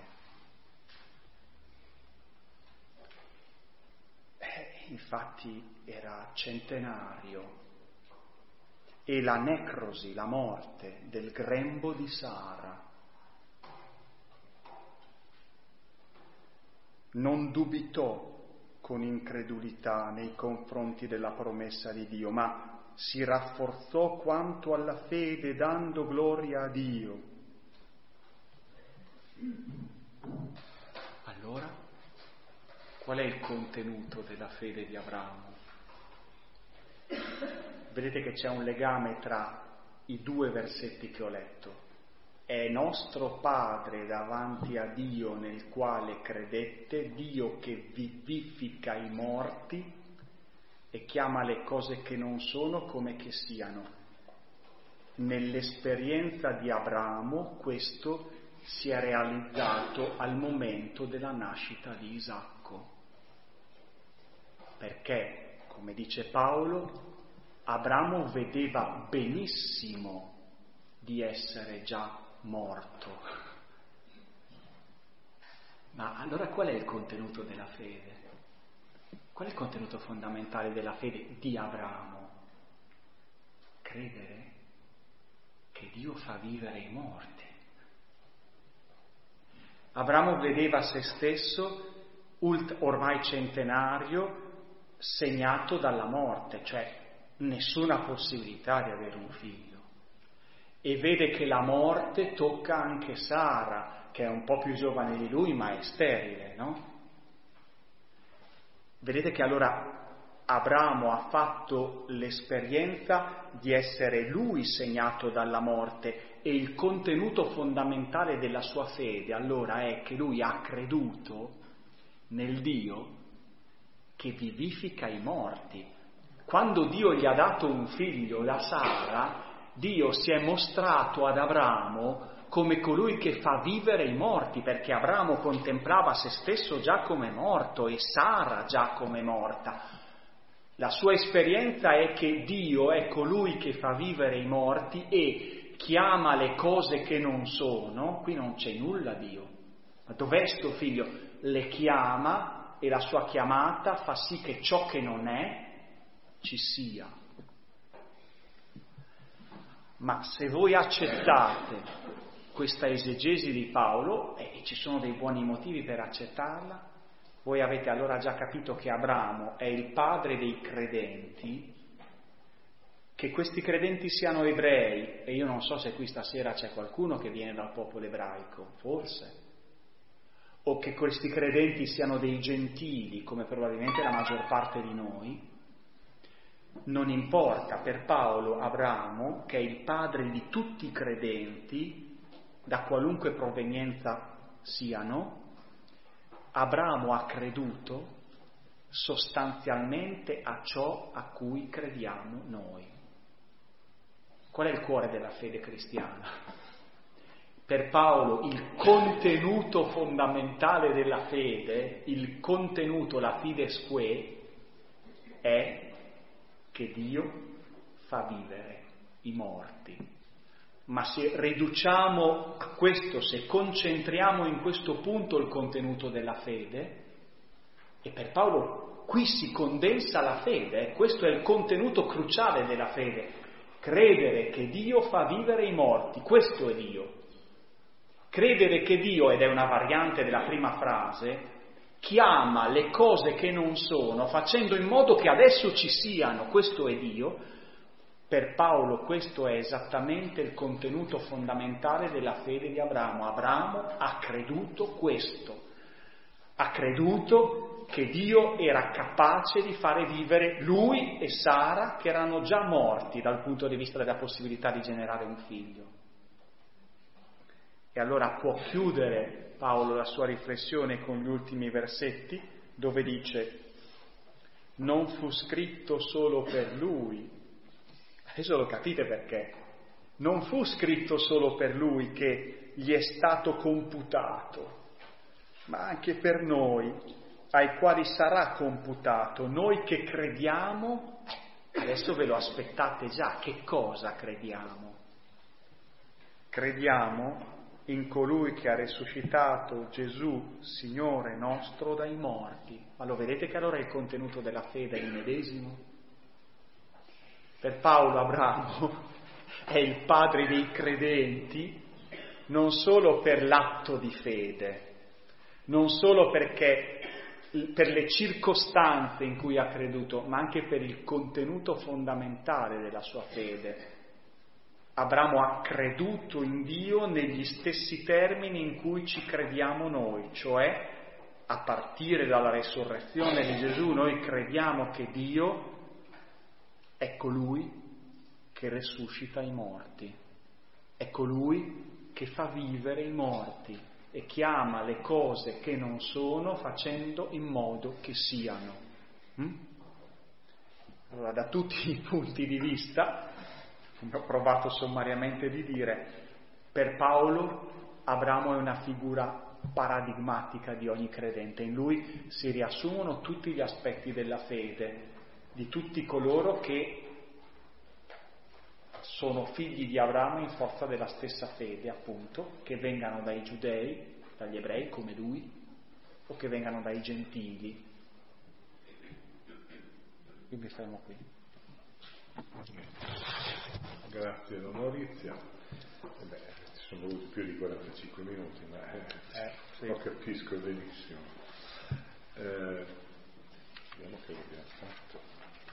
Eh, infatti era centenario e la necrosi, la morte del grembo di Sara, non dubitò con incredulità nei confronti della promessa di Dio, ma si rafforzò quanto alla fede, dando gloria a Dio. Allora, qual è il contenuto della fede di Abramo? Vedete che c'è un legame tra i due versetti che ho letto. È nostro Padre davanti a Dio nel quale credette, Dio che vivifica i morti e chiama le cose che non sono come che siano. Nell'esperienza di Abramo questo si è realizzato al momento della nascita di Isacco. Perché, come dice Paolo, Abramo vedeva benissimo di essere già morto. Ma allora qual è il contenuto della fede? Qual è il contenuto fondamentale della fede di Abramo? Credere che Dio fa vivere i morti. Abramo vedeva se stesso ormai centenario, segnato dalla morte, cioè nessuna possibilità di avere un figlio. E vede che la morte tocca anche Sara, che è un po' più giovane di lui, ma è sterile, no? Vedete che allora Abramo ha fatto l'esperienza di essere lui segnato dalla morte, e il contenuto fondamentale della sua fede allora è che lui ha creduto nel Dio che vivifica i morti. Quando Dio gli ha dato un figlio, la Sara, Dio si è mostrato ad Abramo come colui che fa vivere i morti, perché Abramo contemplava se stesso già come morto e Sara già come morta. La sua esperienza è che Dio è colui che fa vivere i morti e chiama le cose che non sono. Qui non c'è nulla Dio. Ma dov'è sto figlio? Le chiama e la sua chiamata fa sì che ciò che non è ci sia. Ma se voi accettate questa esegesi di Paolo, e ci sono dei buoni motivi per accettarla, voi avete allora già capito che Abramo è il padre dei credenti, che questi credenti siano ebrei, e io non so se qui stasera c'è qualcuno che viene dal popolo ebraico, forse, o che questi credenti siano dei gentili, come probabilmente la maggior parte di noi. Non importa, per Paolo Abramo, che è il padre di tutti i credenti, da qualunque provenienza siano, Abramo ha creduto sostanzialmente a ciò a cui crediamo noi. Qual è il cuore della fede cristiana? Per Paolo il contenuto fondamentale della fede, il contenuto, la fides que, è che Dio fa vivere i morti. Ma se riduciamo a questo, se concentriamo in questo punto il contenuto della fede, e per Paolo qui si condensa la fede, questo è il contenuto cruciale della fede, credere che Dio fa vivere i morti, questo è Dio. Credere che Dio, ed è una variante della prima frase, chiama le cose che non sono, facendo in modo che adesso ci siano, questo è Dio. Per Paolo questo è esattamente il contenuto fondamentale della fede di Abramo. Abramo ha creduto questo, ha creduto che Dio era capace di fare vivere lui e Sara, che erano già morti dal punto di vista della possibilità di generare un figlio. E allora può chiudere Paolo la sua riflessione con gli ultimi versetti, dove dice: non fu scritto solo per lui. Adesso lo capite perché. Non fu scritto solo per lui che gli è stato computato, ma anche per noi, ai quali sarà computato. Noi che crediamo, adesso ve lo aspettate già, che cosa crediamo? Crediamo in colui che ha resuscitato Gesù, Signore nostro, dai morti. Ma lo vedete che allora il contenuto della fede è il medesimo? Per Paolo Abramo è il padre dei credenti, non solo per l'atto di fede, non solo perché per le circostanze in cui ha creduto, ma anche per il contenuto fondamentale della sua fede. Abramo ha creduto in Dio negli stessi termini in cui ci crediamo noi, cioè a partire dalla resurrezione di Gesù noi crediamo che Dio è colui che resuscita i morti, è colui che fa vivere i morti e chiama le cose che non sono facendo in modo che siano. Mm? Allora, da tutti i punti di vista, come ho provato sommariamente di dire, per Paolo Abramo è una figura paradigmatica di ogni credente. In lui si riassumono tutti gli aspetti della fede di tutti coloro che sono figli di Abramo in forza della stessa fede, appunto, che vengano dai giudei, dagli ebrei come lui, o che vengano dai gentili. Io mi fermo qui. Grazie Don Maurizio. Eh beh, ci sono voluti più di quarantacinque minuti, ma eh, eh, sì. Lo capisco benissimo. Eh, vediamo che abbiamo fatto.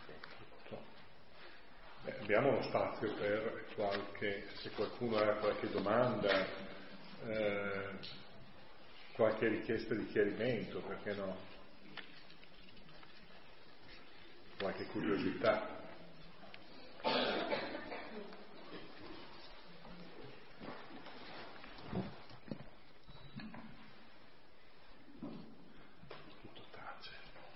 Beh, abbiamo uno spazio per qualche, se qualcuno ha qualche domanda, eh, qualche richiesta di chiarimento, perché no? Qualche curiosità. Tutto tace.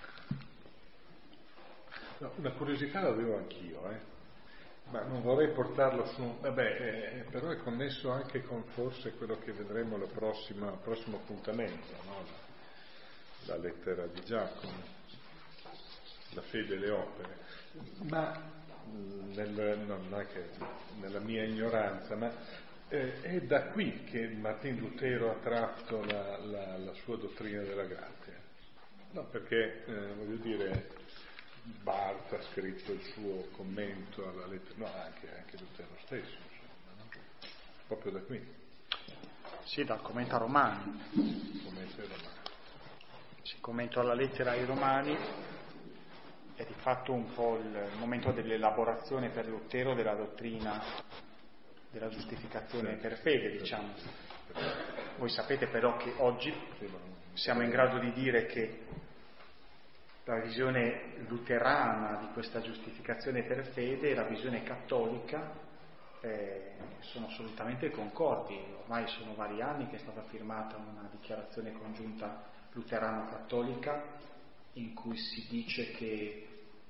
No, una curiosità l'avevo anch'io, eh. Ma non vorrei portarlo su, vabbè, eh, però è connesso anche con forse quello che vedremo al prossimo, prossimo appuntamento, no? la, la lettera di Giacomo, la fede e le opere. Ma nel, no, non è che nella mia ignoranza, ma eh, è da qui che Martin Lutero ha tratto la, la, la sua dottrina della grazia. No, perché eh, voglio dire, Barth ha scritto il suo commento alla lettera, no, anche, anche Lutero stesso, insomma, no? Proprio da qui. Sì, dal commento a Romani. Commento ai Romani. Sì, commento alla lettera ai Romani è di fatto un po' il momento dell'elaborazione per Lutero della dottrina della giustificazione per fede, diciamo. Voi sapete però che oggi siamo in grado di dire che la visione luterana di questa giustificazione per fede e la visione cattolica eh, sono assolutamente concordi. Ormai sono vari anni che è stata firmata una dichiarazione congiunta luterano-cattolica in cui si dice che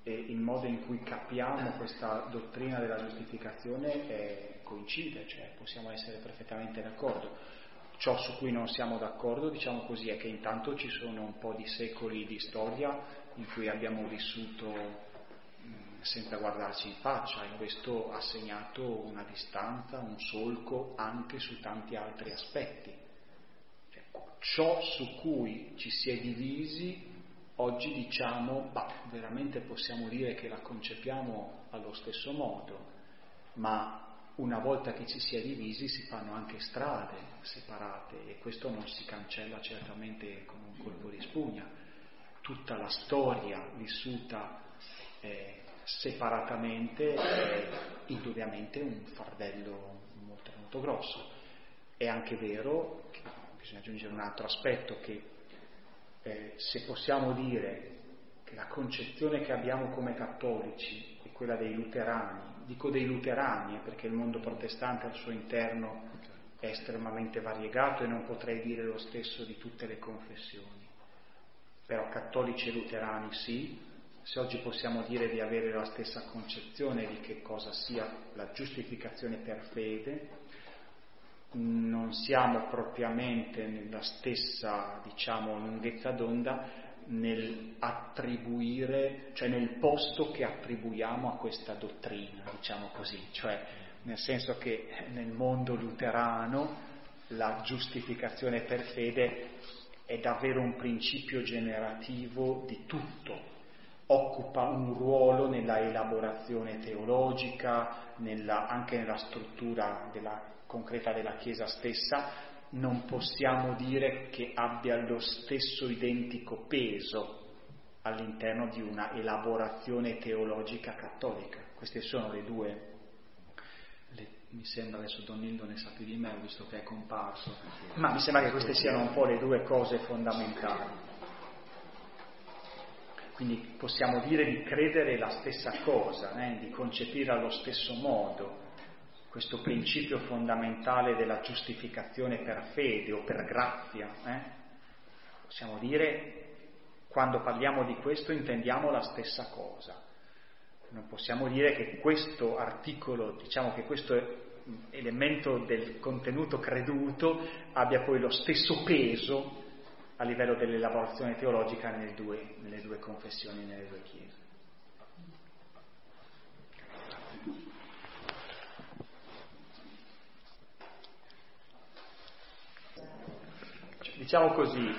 e il modo in cui capiamo questa dottrina della giustificazione è, coincide, cioè possiamo essere perfettamente d'accordo. Ciò su cui non siamo d'accordo, diciamo così, è che intanto ci sono un po' di secoli di storia in cui abbiamo vissuto mh, senza guardarci in faccia, e questo ha segnato una distanza, un solco anche su tanti altri aspetti. Cioè, ciò su cui ci si è divisi, oggi diciamo, bah, veramente possiamo dire che la concepiamo allo stesso modo, ma una volta che ci si è divisi si fanno anche strade separate, e questo non si cancella certamente con un colpo di spugna. Tutta la storia vissuta eh, separatamente è indubbiamente un fardello molto molto grosso. È anche vero, che bisogna aggiungere un altro aspetto, che eh, se possiamo dire che la concezione che abbiamo come cattolici è quella dei luterani, dico dei luterani perché il mondo protestante al suo interno è estremamente variegato e non potrei dire lo stesso di tutte le confessioni, però cattolici e luterani sì. Se oggi possiamo dire di avere la stessa concezione di che cosa sia la giustificazione per fede, non siamo propriamente nella stessa, diciamo, lunghezza d'onda nel attribuire, cioè nel posto che attribuiamo a questa dottrina, diciamo così, cioè nel senso che nel mondo luterano la giustificazione per fede è davvero un principio generativo di tutto, occupa un ruolo nella elaborazione teologica, nella, anche nella struttura della, concreta della Chiesa stessa. Non possiamo dire che abbia lo stesso identico peso all'interno di una elaborazione teologica cattolica. Queste sono le due, le, mi sembra, adesso Don Nildo ne sa più di me, ho visto che è comparso, ma mi sembra che queste siano un po' le due cose fondamentali. Quindi possiamo dire di credere la stessa cosa, eh, di concepire allo stesso modo questo principio fondamentale della giustificazione per fede o per grazia. Eh? Possiamo dire, quando parliamo di questo intendiamo la stessa cosa. Non possiamo dire che questo articolo, diciamo che questo elemento del contenuto creduto abbia poi lo stesso peso a livello dell'elaborazione teologica nelle due, nelle due confessioni, nelle due chiese. Diciamo così,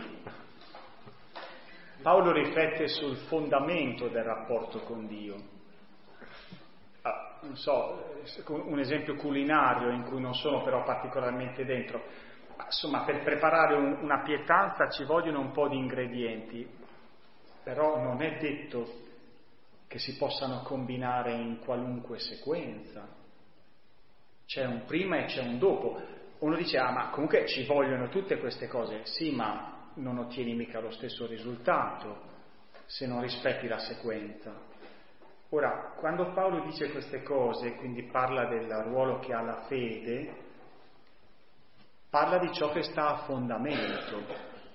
Paolo riflette sul fondamento del rapporto con Dio. Ah, non so, un esempio culinario in cui non sono però particolarmente dentro. Insomma, per preparare un, una pietanza ci vogliono un po' di ingredienti, però non è detto che si possano combinare in qualunque sequenza. C'è un prima e c'è un dopo. Uno dice, ah, ma comunque ci vogliono tutte queste cose. Sì, ma non ottieni mica lo stesso risultato se non rispetti la sequenza. Ora, quando Paolo dice queste cose, quindi parla del ruolo che ha la fede, parla di ciò che sta a fondamento.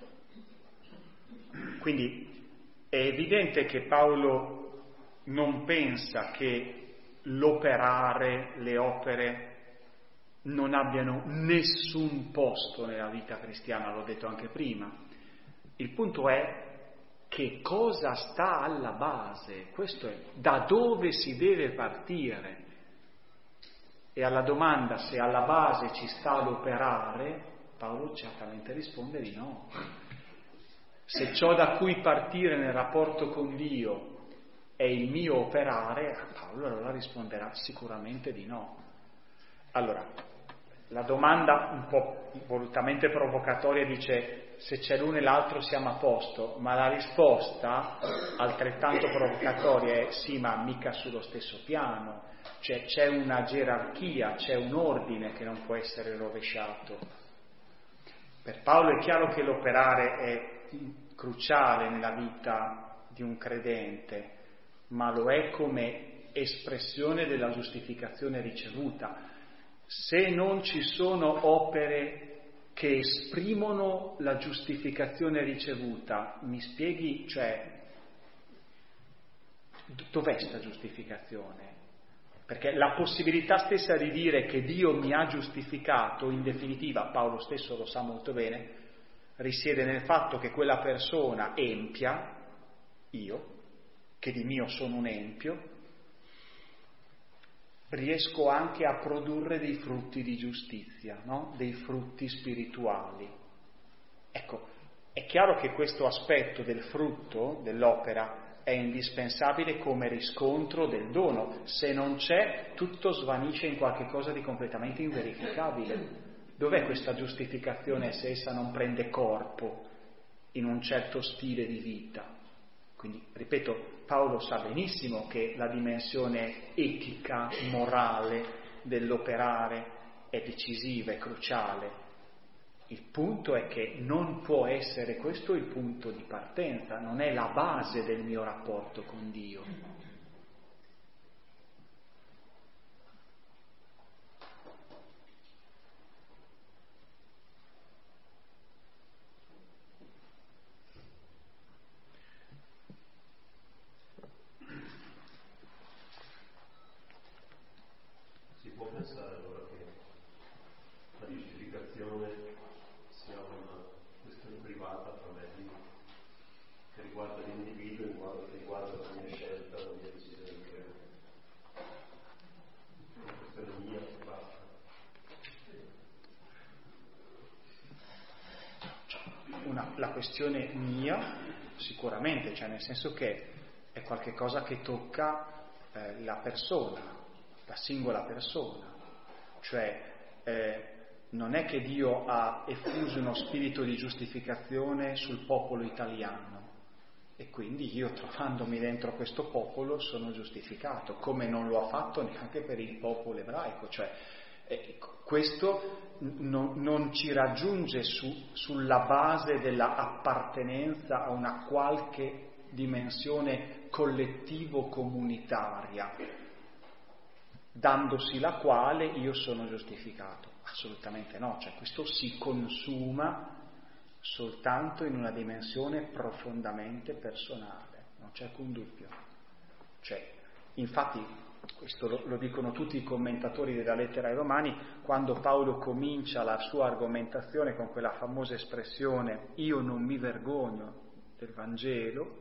Quindi è evidente che Paolo non pensa che l'operare, le opere non abbiano nessun posto nella vita cristiana, l'ho detto anche prima. Il punto è che cosa sta alla base, questo è, da dove si deve partire. E alla domanda se alla base ci sta l'operare, Paolo certamente risponde di no. Se ciò da cui partire nel rapporto con Dio è il mio operare, Paolo allora risponderà sicuramente di no. Allora, la domanda un po' volutamente provocatoria dice se c'è l'uno e l'altro siamo a posto, ma la risposta altrettanto provocatoria è sì, ma mica sullo stesso piano, cioè c'è una gerarchia, c'è un ordine che non può essere rovesciato. Per Paolo è chiaro che l'operare è cruciale nella vita di un credente, ma lo è come espressione della giustificazione ricevuta. Se non ci sono opere che esprimono la giustificazione ricevuta, mi spieghi, cioè, dov'è sta giustificazione? Perché la possibilità stessa di dire che Dio mi ha giustificato, in definitiva, Paolo stesso lo sa molto bene, risiede nel fatto che quella persona empia, io, che di mio sono un empio, riesco anche a produrre dei frutti di giustizia, no? Dei frutti spirituali. Ecco, è chiaro che questo aspetto del frutto, dell'opera, è indispensabile come riscontro del dono. Se non c'è, tutto svanisce in qualche cosa di completamente inverificabile. Dov'è questa giustificazione se essa non prende corpo in un certo stile di vita? Quindi, ripeto, Paolo sa benissimo che la dimensione etica, morale dell'operare è decisiva, è cruciale. Il punto è che non può essere questo il punto di partenza, non è la base del mio rapporto con Dio. Si può pensare allora che la giustificazione sia una questione privata tra me e Dio, che riguarda l'individuo in quanto riguarda la mia scelta, la mia decisione di credere. È una questione mia e basta. Una, la questione mia, sicuramente, cioè nel senso che è qualche cosa che tocca eh, la persona, la singola persona, cioè eh, non è che Dio ha effuso uno spirito di giustificazione sul popolo italiano e quindi io, trovandomi dentro questo popolo, sono giustificato, come non lo ha fatto neanche per il popolo ebraico, cioè eh, questo n- non ci raggiunge su, sulla base della appartenenza a una qualche dimensione collettivo-comunitaria, dandosi la quale io sono giustificato. Assolutamente no, cioè questo si consuma soltanto in una dimensione profondamente personale, non c'è alcun dubbio. Cioè, infatti, questo lo, lo dicono tutti i commentatori della lettera ai Romani, quando Paolo comincia la sua argomentazione con quella famosa espressione io non mi vergogno del Vangelo,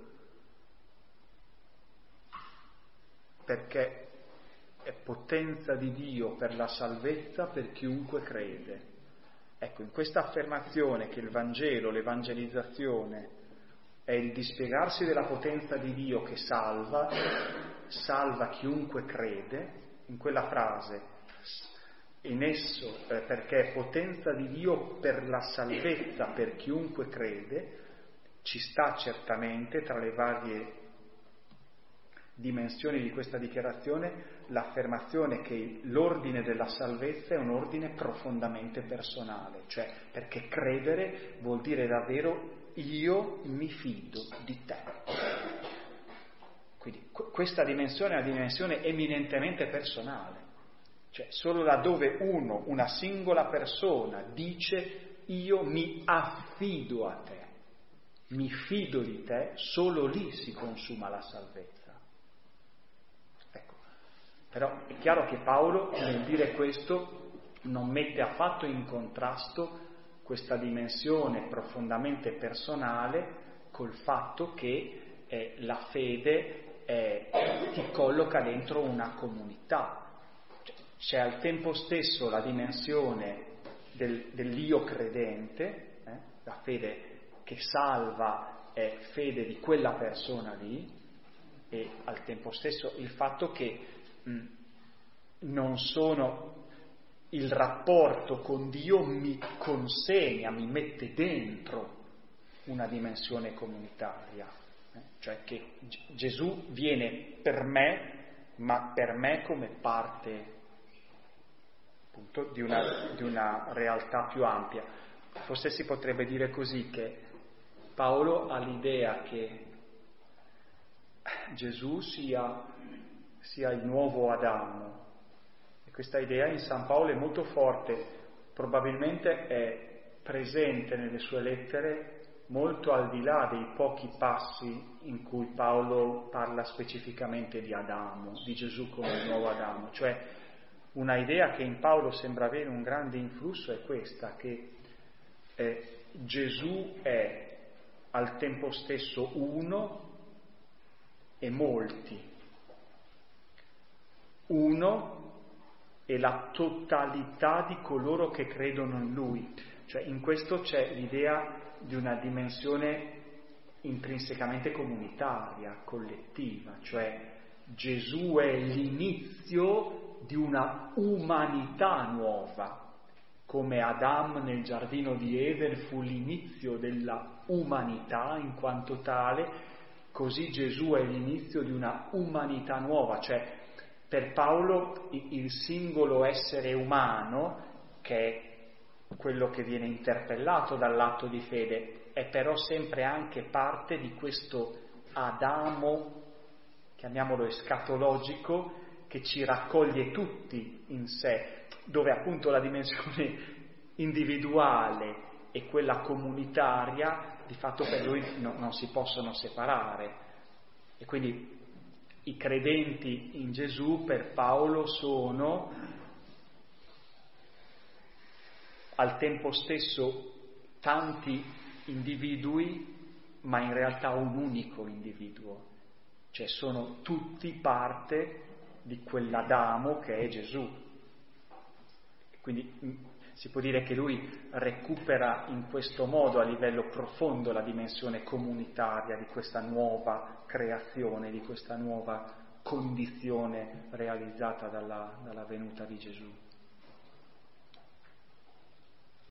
perché è potenza di Dio per la salvezza per chiunque crede. Ecco, in questa affermazione che il Vangelo, l'evangelizzazione, è il dispiegarsi della potenza di Dio che salva, salva chiunque crede, in quella frase, in esso, eh, perché è potenza di Dio per la salvezza per chiunque crede, ci sta certamente tra le varie dimensioni di questa dichiarazione l'affermazione che l'ordine della salvezza è un ordine profondamente personale, cioè perché credere vuol dire davvero io mi fido di te. Quindi questa dimensione è una dimensione eminentemente personale, cioè solo laddove uno, una singola persona dice io mi affido a te, mi fido di te, solo lì si consuma la salvezza. Però è chiaro che Paolo, nel dire questo, non mette affatto in contrasto questa dimensione profondamente personale col fatto che eh, la fede eh, ti colloca dentro una comunità. Cioè, c'è al tempo stesso la dimensione del, dell'io credente, eh, la fede che salva è fede di quella persona lì, e al tempo stesso il fatto che non sono, il rapporto con Dio mi consegna, mi mette dentro una dimensione comunitaria, eh? Cioè che G- Gesù viene per me, ma per me come parte appunto di una, di una realtà più ampia. Forse si potrebbe dire così, che Paolo ha l'idea che Gesù sia sia il nuovo Adamo, e questa idea in San Paolo è molto forte, probabilmente è presente nelle sue lettere molto al di là dei pochi passi in cui Paolo parla specificamente di Adamo, di Gesù come il nuovo Adamo. Cioè, una idea che in Paolo sembra avere un grande influsso è questa, che eh, Gesù è al tempo stesso uno e molti. Uno è la totalità di coloro che credono in Lui. Cioè, in questo c'è l'idea di una dimensione intrinsecamente comunitaria, collettiva, cioè Gesù è l'inizio di una umanità nuova, come Adam nel giardino di Eden fu l'inizio della umanità in quanto tale, così Gesù è l'inizio di una umanità nuova, cioè per Paolo il singolo essere umano, che è quello che viene interpellato dall'atto di fede, è però sempre anche parte di questo Adamo, chiamiamolo escatologico, che ci raccoglie tutti in sé, dove appunto la dimensione individuale e quella comunitaria di fatto per lui no, non si possono separare. E quindi i credenti in Gesù per Paolo sono al tempo stesso tanti individui, ma in realtà un unico individuo, cioè sono tutti parte di quell'Adamo che è Gesù. Quindi si può dire che lui recupera in questo modo a livello profondo la dimensione comunitaria di questa nuova creazione, di questa nuova condizione realizzata dalla, dalla venuta di Gesù.